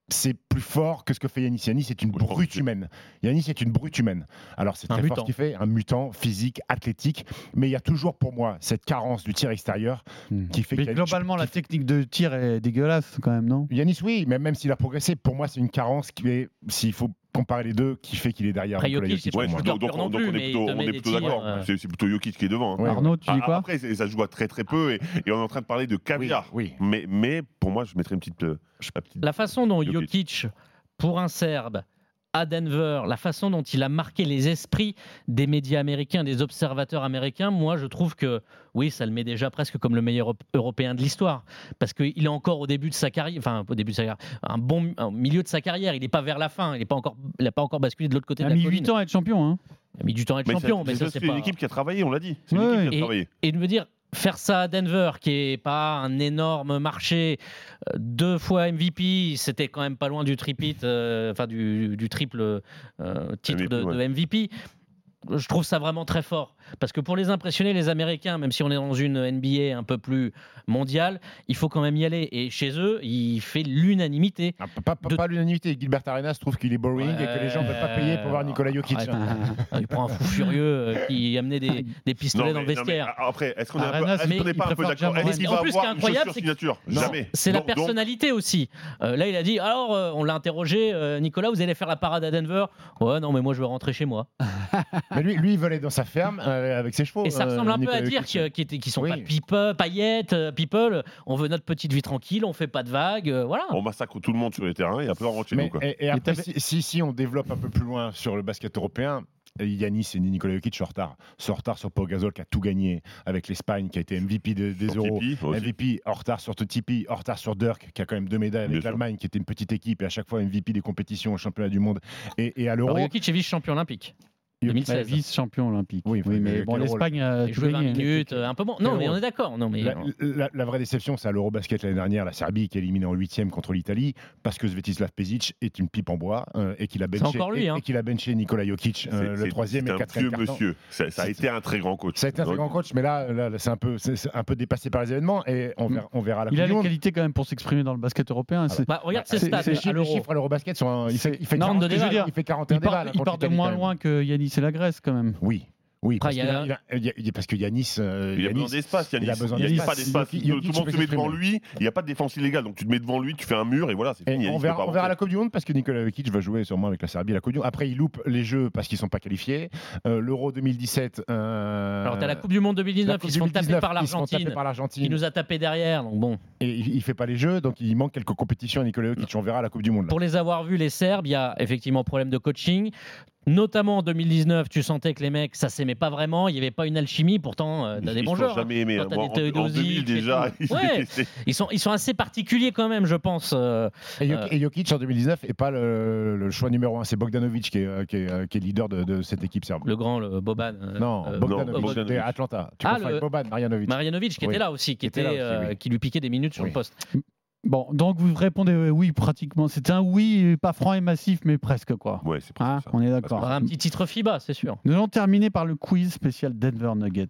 c'est plus fort que ce que fait Yanis. Yanis est une Oui, je pense brute aussi. humaine. Yanis est une brute humaine. Alors c'est Un très fort mutant. ce qu'il fait, un mutant physique, athlétique, mais il y a toujours pour moi cette carence du tir extérieur Hmm. qui fait Mais que Yanis- globalement, la qui- technique de tir est dégueulasse quand même, non? Yanis, oui, mais même s'il a progressé, pour moi c'est une carence qui est, s'il faut comparer les deux, qui fait qu'il est derrière Après, Nikola Jokic, Jokic. c'est Ouais, pour moi. pas donc, joueur donc, pur non donc plus, on est mais plutôt, il te on met est des plutôt tirs, d'accord. euh. C'est, c'est plutôt Jokic qui est devant. hein. Ouais, Arnaud, tu dis Ah, quoi? Après, c'est- ça se joue à très très peu et, et on est en train de parler de caviar. Oui, Mais, mais pour moi, je mettrais une petite. euh, la petite- La façon dont Jokic. Jokic, pour un Serbe, à Denver, la façon dont il a marqué les esprits des médias américains, des observateurs américains, moi je trouve que oui, ça le met déjà presque comme le meilleur Euro- Européen de l'histoire. Parce qu'il est encore au début de sa carrière, enfin au début de sa carrière, un bon un milieu de sa carrière, il n'est pas vers la fin, il n'a pas, encore- il a pas encore basculé de l'autre côté Il de a la mis colline. huit ans à être champion. Hein. Il a mis du temps à être Mais champion, ça- mais ça c'est c'est pas... une équipe qui a travaillé, on l'a dit. C'est une Ouais, équipe qui a et- travaillé. Et de me dire, faire ça à Denver, qui est pas un énorme marché, euh, deux fois M V P, c'était quand même pas loin du tripit, euh, enfin du, du triple euh, titre M V P, de, ouais. de M V P. Je trouve ça vraiment très fort. Parce que pour les impressionner, les Américains, même si on est dans une N B A un peu plus mondiale, il faut quand même y aller. Et chez eux, il fait l'unanimité. Ah, pas, pas, De- pas l'unanimité. Gilbert Arenas trouve qu'il est boring et que les gens ne veulent pas payer pour voir Nikola Jokic. Arrête. hein. Il prend un fou furieux euh, qui amenait des, des pistolets Non, dans le mais- non, mais, vestiaire. ah, après, est-ce qu'on est, un peu- Arenas, est-ce mais qu'on n'est il pas un peu préfère d'accord? Jamoran. Est-ce qu'il En va plus, ce qui est avoir une incroyable, chaussure c'est que- signature? Non. Jamais. C'est la Donc- donc- personnalité aussi. Euh, là, il a dit alors, euh, on l'a interrogé, euh, Nicolas, vous allez faire la parade à Denver? Ouais, non, mais moi, je veux rentrer chez moi. Mais lui, lui, il veut aller dans sa ferme euh, avec ses chevaux. Et ça euh, ressemble un peu Nikola à dire Jokic. qu'ils qui étaient- qui sont Oui. pas people, paillettes, euh, people. On veut notre petite vie tranquille, on fait pas de vagues, euh, voilà. On massacre tout le monde sur les terrains et après on rentre chez Mais- nous. Quoi. et, et après, t'avais- si, si, si on développe un peu plus loin sur le basket européen, Yanis et Nikola Jokic sont en retard. Sont en retard sur Pau Gasol qui a tout gagné avec l'Espagne, qui a été M V P de- des Sur Euros. Tipeee aussi. M V P en retard sur Tipeee, en retard sur Dirk, qui a quand même deux médailles Bien avec sûr. l'Allemagne, qui était une petite équipe et à chaque fois M V P des compétitions au championnat du monde et, et à l'Euro. Alors, Jokic est vice-champion olympique. Jokic- deux mille seize. Vice-champion olympique. Oui, Oui, mais mais quel bon, rôle l'Espagne a Il tout jouait vingt gagné. minutes, euh, un peu bon. Non, Quel mais on rôle. est d'accord. Non, mais La, la- la vraie déception, c'est à l'Eurobasket l'année dernière, la Serbie qui est éliminée en huitième contre l'Italie, parce que Svetislav Pešić est une pipe en bois euh, et qu'il a benché, encore lui, et, hein. et qu'il a benché Nikola Jokic, euh, C'est- le c'est- troisième c'est et un quatrième vieux carton. monsieur. Ça, ça a C'est- été un très grand coach. Ça a été un très Donc, grand coach, mais là, là, là, c'est un peu, c'est, c'est un peu dépassé par les événements et on verra, on verra la Il Coupe a du les Monde. qualités quand même pour s'exprimer dans le basket européen. C'est- Bah, regarde ses C'est- stats c'est- Les à chiffres, les l'Euro. chiffres à l'Eurobasket sont, il fait, il fait Non, quarante, de je veux débat. dire, il fait quarante et un il part, déballes il contre part de l'Italie, moins quand même. loin que Yanis et la Grèce quand même. Oui. Oui, parce, Après, il y a- qu'il a- il a- il y a- il y a- parce que Yanis, euh, Il a Yanis, besoin d'espace, Yanis. il a besoin Il n'y a d'espace. pas d'espace. Jokic- Tout le Jokic monde se met devant s'exprime. lui. Il n'y a pas de défense illégale. Donc tu te mets devant lui, tu fais un mur et voilà, c'est Et fini. on Yanis verra, peut pas on verra la rentrer. Coupe du Monde parce que Nikola Jokic va jouer sûrement avec la Serbie à la Coupe du Monde. Après, il loupe les jeux parce qu'ils ne sont pas qualifiés. Euh, L'Euro deux mille dix-sept. Euh, Alors, t'as la Coupe du Monde la deux mille dix-neuf, Coupe ils se font taper deux mille dix-neuf, par ils se font taper l'Argentine, par l'Argentine. qui nous a tapé derrière. Donc bon, Et il ne fait pas les jeux, donc il manque quelques compétitions à Nikola Jokic. On verra à la Coupe du Monde. là. pour les avoir vus, les Serbes, il y a effectivement problème de coaching. Notamment en deux mille dix-neuf, tu sentais que les mecs, ça s'aimait pas vraiment. Il n'y avait pas une alchimie. Pourtant, euh, t'as des Ils bons sont joueurs. jamais aimé. Quand hein. t'as Moi, des en- En Teodosic deux mille et déjà, tout. ils Ouais. détestaient. Ils sont, ils sont assez particuliers quand même, je pense. euh, Et, Jok- Euh, et Jokic en deux mille dix-neuf n'est pas le, le choix numéro un. C'est Bogdanovic qui est, euh, qui est, euh, qui est leader de, de cette équipe serbe. le grand, le Boban. euh, Non, euh, Bogdanovic, non, Bogdanovic. de Atlanta. Tu Ah, confonds le- avec Boban, Marjanovic. Marjanovic qui Oui. était là aussi, qui, Qui était était, là aussi, euh, oui. qui lui piquait des minutes sur Oui. le poste. Bon, donc vous répondez euh, oui pratiquement. C'était un oui, pas franc et massif, mais presque quoi. Ouais, c'est Hein, presque ça. on est Il d'accord. faudra un petit titre FIBA, c'est sûr. Nous allons terminer par le quiz spécial Denver Nuggets.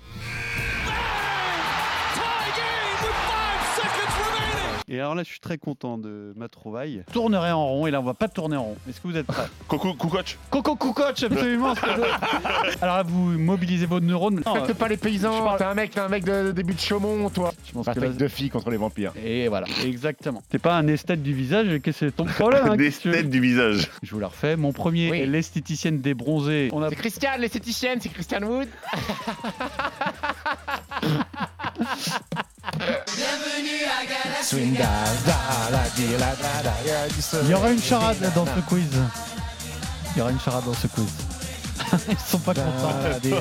Et alors là, je suis très content de ma trouvaille. Je tournerai en rond et là on va pas tourner en rond. Est-ce que vous êtes prêts? Coucou, coach. Coco Coach, absolument. Alors là, vous mobilisez vos neurones. Non, Faites pas les je paysans, parle- t'es un mec, t'es un mec de début de Chaumont, toi. je pense que là- Patrick de filles contre les vampires. Et voilà, exactement. T'es pas un esthète du visage, qu'est-ce que c'est ton problème hein, Des qu'est-ce que tu veux têtes du visage. Je vous la refais. Mon premier Oui. est l'esthéticienne des bronzés. On a C'est Christiane, l'esthéticienne, c'est Christian Wood. Il y aura une charade dans ce quiz. Il y aura une charade dans ce quiz. Ils sont pas contents.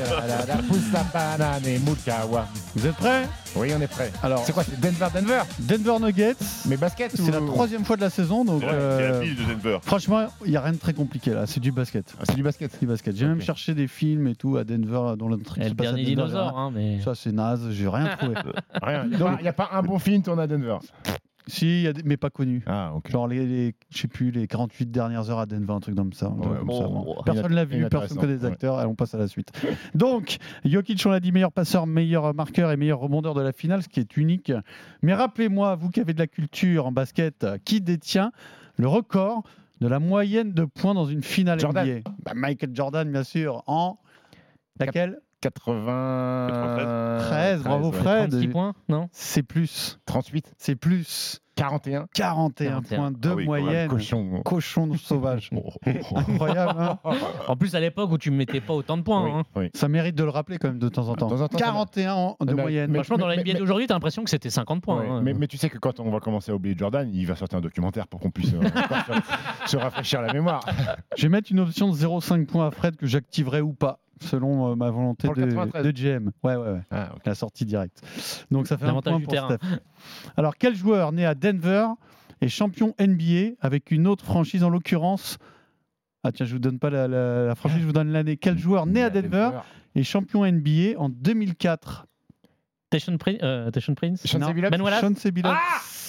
Vous êtes prêts? Oui, on est prêt. Alors, C'est quoi, c'est Denver, Denver? Denver Nuggets, Mais basket c'est la ou- troisième fois de la saison, donc Ouais, C'est euh, la ville de Denver. franchement, il n'y a rien de très compliqué là. C'est du basket. Ah, c'est du basket. C'est du basket. J'ai même Ok. cherché des films et tout à Denver, dont l'intrigue Et se le passe à dernier Denver. dinosaure, hein, mais. Ça, c'est naze, j'ai rien trouvé. Rien. Il n'y a, pas un bon film tourné à Denver. Si, il y a des... mais pas connu. Ah, ok. Genre les, les- je sais plus, les quarante-huit dernières heures à Denver, un truc comme ça. un truc Ouais, comme bon, ça, bon. bon. Personne l'a vu, Inintéressant, personne connaît les ouais. acteurs. Allez, on passe à la suite. Donc, Jokic, on l'a dit, meilleur passeur, meilleur marqueur et meilleur rebondeur de la finale, ce qui est unique. Mais rappelez-moi, vous qui avez de la culture en basket, qui détient le record de la moyenne de points dans une finale Jordan. N B A. Bah, Michael Jordan, bien sûr, en laquelle quatre-vingt-treize. bravo ouais. Fred. trente-six points, non? C'est plus. trente-huit. C'est plus. quarante et un. quarante et un quarante et un. points de Ah oui, quand même, moyenne. Cochon. Cochon sauvage. Incroyable, hein. En plus, à l'époque où tu ne mettais pas autant de points. Oui, hein. oui. Ça mérite de le rappeler quand même de temps en temps. De temps en temps, ça quarante et un ans de Mais- moyenne. mais- Franchement, dans la N B A mais- d'aujourd'hui, tu as l'impression que c'était cinquante points. Ouais, hein. mais, mais tu sais que quand on va commencer à oublier Jordan, il va sortir un documentaire pour qu'on puisse euh, encore se, se rafraîchir la mémoire. Je vais mettre une option de zéro virgule cinq points à Fred que j'activerai ou pas, selon euh, ma volonté Pour le de, quatre-vingt-treize. de G M. Ouais, ouais, ouais. Ah, ok. La sortie directe. Donc ça fait un L'avantage point du pour terrain. Steph. Alors, quel joueur né à Denver est champion N B A avec une autre franchise, en l'occurrence... Ah tiens, je vous donne pas la, la- la franchise, je vous donne l'année. Quel joueur né à Denver est champion N B A en deux mille quatre? Tayshaun Pri- euh, Tayshaun Prince Sean Non. Billups. Ben Wallace. Sean C. Billups.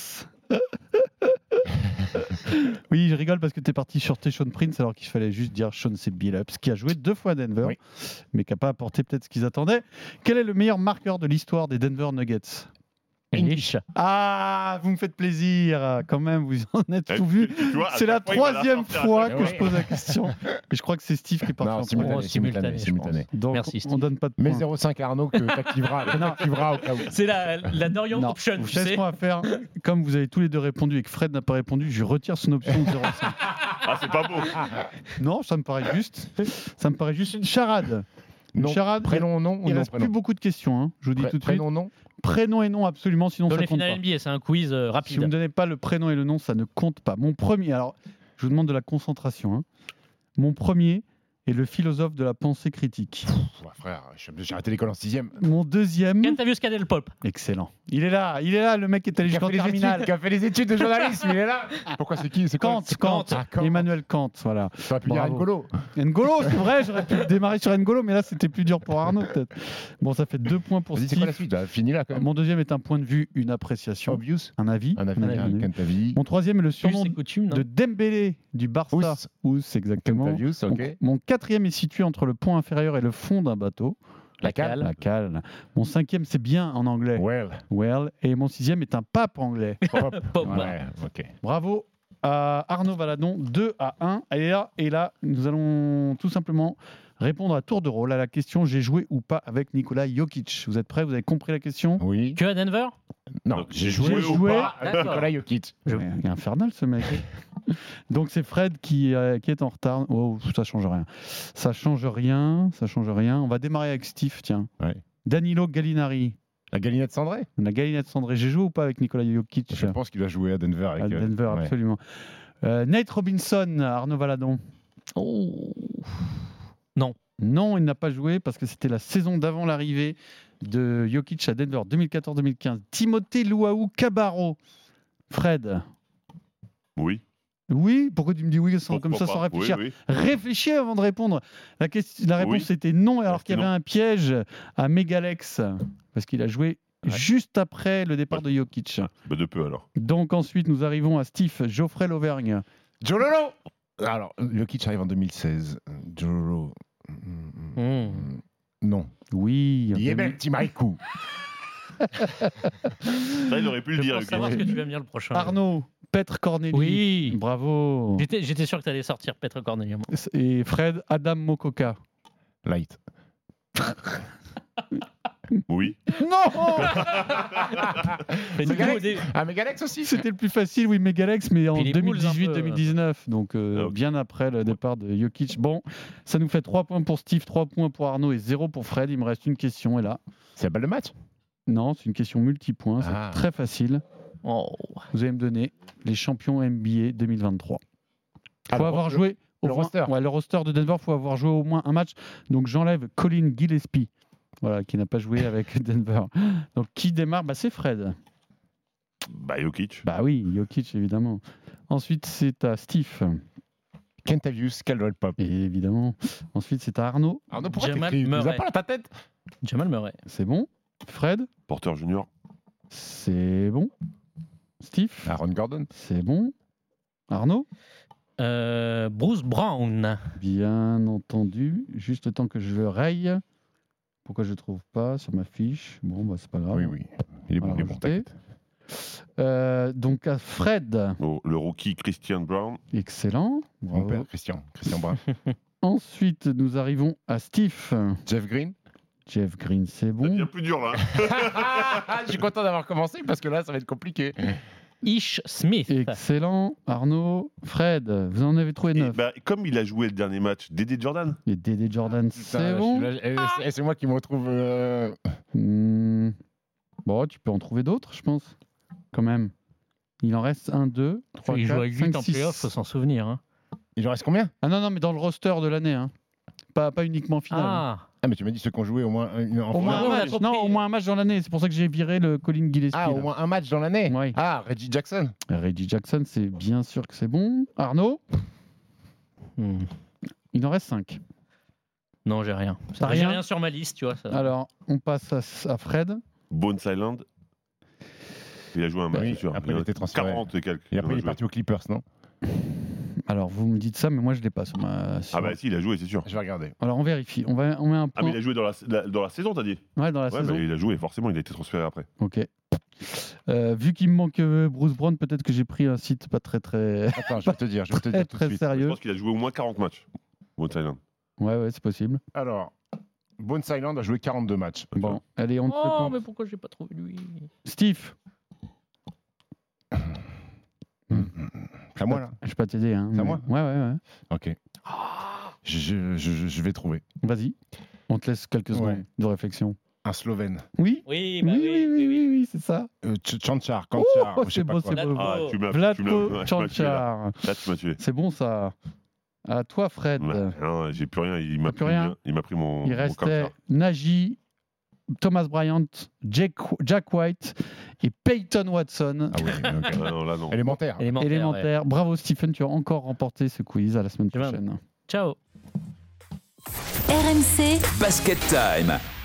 Oui, je rigole parce que tu es parti sur Tayshaun Prince alors qu'il fallait juste dire Sean C. Billups, qui a joué deux fois à Denver, Oui. mais qui n'a pas apporté peut-être ce qu'ils attendaient. Quel est le meilleur marqueur de l'histoire des Denver Nuggets? English. Ah, vous me faites plaisir, quand même, vous en êtes tout vu. Tu vois, à C'est la chaque fois, il va la troisième sortir à fois chaque que fois. je pose la question. Et je crois que c'est Steve qui est parti Non, en simultané, Oh, premier. simultané, simultané, simultané. Donc, Merci, on Steve. donne pas de Mais points. zéro virgule cinq Arnaud que t'activeras t'activeras au cas où. C'est la, la Dorian Non, option, vous tu savez ce sais. qu'on va faire. Comme vous avez tous les deux répondu et que Fred n'a pas répondu, je retire son option de zéro virgule cinq. Ah, c'est pas beau. Non, ça me paraît juste. Ça me paraît juste une charade. Une Non, charade. prénom, nom ou Il non reste prénom plus beaucoup de questions. hein. Je vous dis Pré- tout de suite. Prénom, nom Prénom et nom, absolument. Sinon, Dans ça les compte finales pas. N B A, c'est un quiz euh, Si vous rapide. ne me donnez pas le prénom et le nom, ça ne compte pas. Mon premier, alors, je vous demande de la concentration. hein. Mon premier est le philosophe de la pensée critique. Pff, ouais, frère, j'ai j'ai arrêté l'école en sixième. Mon deuxième, Kentavius Cadel Pop. excellent. Il est là, il est là, le mec est allé Qui a, jusqu'en fait les terminale. études, qui a fait les études de journalisme, il est là. Pourquoi c'est qui C'est quoi Kant, C'est Kant, Ah, Kant. Emmanuel Kant, voilà. Ça aurait pu dire Bravo. N'Golo. N'Golo, c'est vrai, j'aurais pu démarrer sur N'Golo, mais là c'était plus dur pour Arnaud peut-être. Bon, ça fait deux points pour Vas-y, c'est quoi la Steve. suite là Fini là quand même. Mon deuxième est un point de vue, une appréciation, Obvious. un avis. Un avis, un avis, un un avis. Cantavi. Mon troisième est le surnom C'est coutume, non de Dembélé du Barça. Ous. Ous, exactement. Cantavius, Mon, ok. mon quatrième est situé entre le pont inférieur et le fond d'un bateau. La cale. La cale. Mon cinquième, c'est bien en anglais. Well. Well. Et mon sixième est un pape anglais. Pop. Pop. Ouais, ok. Bravo à Arnaud Valadon, deux à un. Et là, et là, nous allons tout simplement répondre à tour de rôle à la question j'ai joué ou pas avec Nikola Jokic. Vous êtes prêts? Vous avez compris la question? Oui. Que à Denver Non, Donc, j'ai j'ai joué joué ou ou pas avec D'accord. Nikola Jokic. Il est infernal ce mec. Donc c'est Fred qui, euh, qui est en retard. Oh, ça change rien. Ça change rien. Ça change rien. On va démarrer avec Steve, tiens. Ouais. Danilo Gallinari. La galinette cendrée. La Gallinette Cendré. J'ai joué ou pas avec Nikola Jokic? Je pense qu'il va jouer à Denver avec. À euh, Denver, ouais. absolument. Euh, Nate Robinson, Arnaud Valadon. Oh. Non, il n'a pas joué parce que c'était la saison d'avant l'arrivée de Jokic à Denver, deux mille quatorze deux mille quinze. Timothée Luau Cabarro. Fred. Oui. Oui, pourquoi tu me dis oui sans- comme Pourquoi ça sans pas. réfléchir? Oui, oui. Réfléchis avant de répondre. La, question, la réponse Oui. était non, alors Parce qu'il y que avait non. un piège à Megalex, parce qu'il a joué Ouais. juste après le départ de Jokic. Bah, de peu alors. Donc ensuite, nous arrivons à Steve Geoffrey Lauvergne. Jololo. Alors, Jokic arrive en deux mille seize. Jololo. Hmm. Non. Oui. Yebel Timaikou. Ça, il aurait pu le Je dire. pense Hugo. savoir ce que tu vas me dire le prochain. Arnaud, Petre Corneli. Oui. Bravo. J'étais, j'étais sûr que tu allais sortir Petre Cornelia. moi. Et Fred, Adam Mokoka. Light. Oui. Non Mais du coup, au dé- Ah, mais Galax aussi. C'était le plus facile, oui, Megalex, mais en Puis les deux mille Bulls, un dix-huit peu, deux mille dix-neuf, donc euh, Ah, ok. bien après le départ de Jokic. Bon, ça nous fait trois points pour Steve, trois points pour Arnaud et zéro pour Fred. Il me reste une question, et là, C'est la balle de match. non, c'est une question multipoint, c'est Ah. très facile. Oh. Vous allez me donner les champions N B A deux mille vingt-trois. Il faut Alors, avoir le- joué au le moins- roster. ouais, le roster de Denver, il faut avoir joué au moins un match. Donc j'enlève Colin Gillespie, voilà, qui n'a pas joué avec Denver. Donc qui démarre? Bah, c'est Fred. Bah, Jokic. Bah oui, Jokic, évidemment. Ensuite, c'est à Steve, Kentavius Caldwell Pop. et évidemment. Ensuite, c'est à Arnaud. Arnaud, pourquoi Jamal t'écris Tu Murray. as pas dans ta tête Jamal Murray. C'est bon. Fred, Porteur junior. c'est bon. Steve, Aaron Gordon. c'est bon. Arnaud, Euh, Bruce Brown. bien entendu. Juste le temps que je le raye. Pourquoi je ne trouve pas sur ma fiche? Bon, bah, c'est pas grave. Oui, oui. Il est bon, Voilà, il est bon. rajouter. t'inquiète. Euh, donc à Fred. Oh, le rookie Christian Brown. Excellent. Mon Bravo. père, Christian. Christian Brun. Ensuite, nous arrivons à Steve. Jeff Green. Jeff Green, c'est Ça bon. devient plus dur là. Je suis content d'avoir commencé parce que là, ça va être compliqué. Ish Smith. Excellent. Arnaud. Fred, vous en avez trouvé Et neuf. bah, comme il a joué le dernier match, Dédé Jordan. Et Dédé Jordan, Putain, c'est je bon. suis là, et c'est- et c'est moi qui me retrouve. euh, Hmm. Bon, tu peux en trouver d'autres, je pense. Quand même. Il en reste un, deux, trois, Il joue quatre, avec cinq, huit en six. playoff, faut s'en souvenir. Hein. Il en reste combien? Ah non, non, mais dans le roster de l'année. Hein. Pas, pas uniquement final. Ah, Ah, mais tu m'as dit ceux qui ont joué au moins une en Au moins Ouais, un on a match. compris. Non, au moins un match dans l'année. C'est pour ça que j'ai viré le Colin Gillespie. Ah, au là. moins un match dans l'année. Ouais. Ah, Reggie Jackson. Reggie Jackson, c'est bien sûr que c'est bon. Arnaud, hmm. il en reste cinq. Non, j'ai rien. T'as J'ai rien rien sur ma liste, tu vois. Ça. Alors, on passe à, à Fred. Bones Island. Il a joué un match, Oui, c'est sûr. après, il a été transféré. quarante et quelques. Et après, en a il est joué. parti aux Clippers, non? Alors, vous me dites ça, mais moi, je l'ai pas sur ma. sur- Ah bah si, il a joué, c'est sûr. Je vais regarder. Alors, on vérifie. On, va, on met un Ah point. mais il a joué dans la, la- dans la saison, t'as dit? Ouais, dans la Ouais, saison. bah, il a joué, forcément, il a été transféré après. Ok. Euh, vu qu'il me manque euh, Bruce Brown, peut-être que j'ai pris un site pas très très Attends, je vais te dire, je vais te très, dire tout de très suite. Je sérieux. pense qu'il a joué au moins quarante matchs. Bones Island. Ouais, ouais, c'est possible. Alors, Bones Island a joué quarante-deux matchs. Bon, allez, on te Oh, prend. mais pourquoi j'ai pas trouvé lui? Steve, C'est à moi, là? je peux pas t'aider. Hein, C'est à mais- moi Ouais, ouais, ouais. Ok. Je, je, je- je vais trouver. Vas-y. On te laisse quelques secondes Ouais. de réflexion. Un Slovène. Oui Oui, Oui, bah oui, oui, oui, oui, oui, oui, c'est ça. Euh, Ch- Chanchar, Oh, Kanchar, je sais c'est pas beau, quoi. c'est beau. Vlatko. Ah, tu m'as tu m'as- Vlatko ouais, tu m'as tué, là. Chanchar. Là, tu m'as tué. C'est bon, ça. À toi, Fred. Ouais, non, j'ai plus rien. Il m'a T'as plus pris, rien il m'a pris mon. Il mon restait cancer. Nagy, Thomas Bryant, Jack, Jack White et Peyton Watson. Ah oui, ok. Ah non, là non. Élémentaire. Élémentaire. ouais. Élémentaire. Bravo, Stephen, tu as encore remporté ce quiz. À la semaine Tu vas- prochaine. Ciao. R M C Basket Time.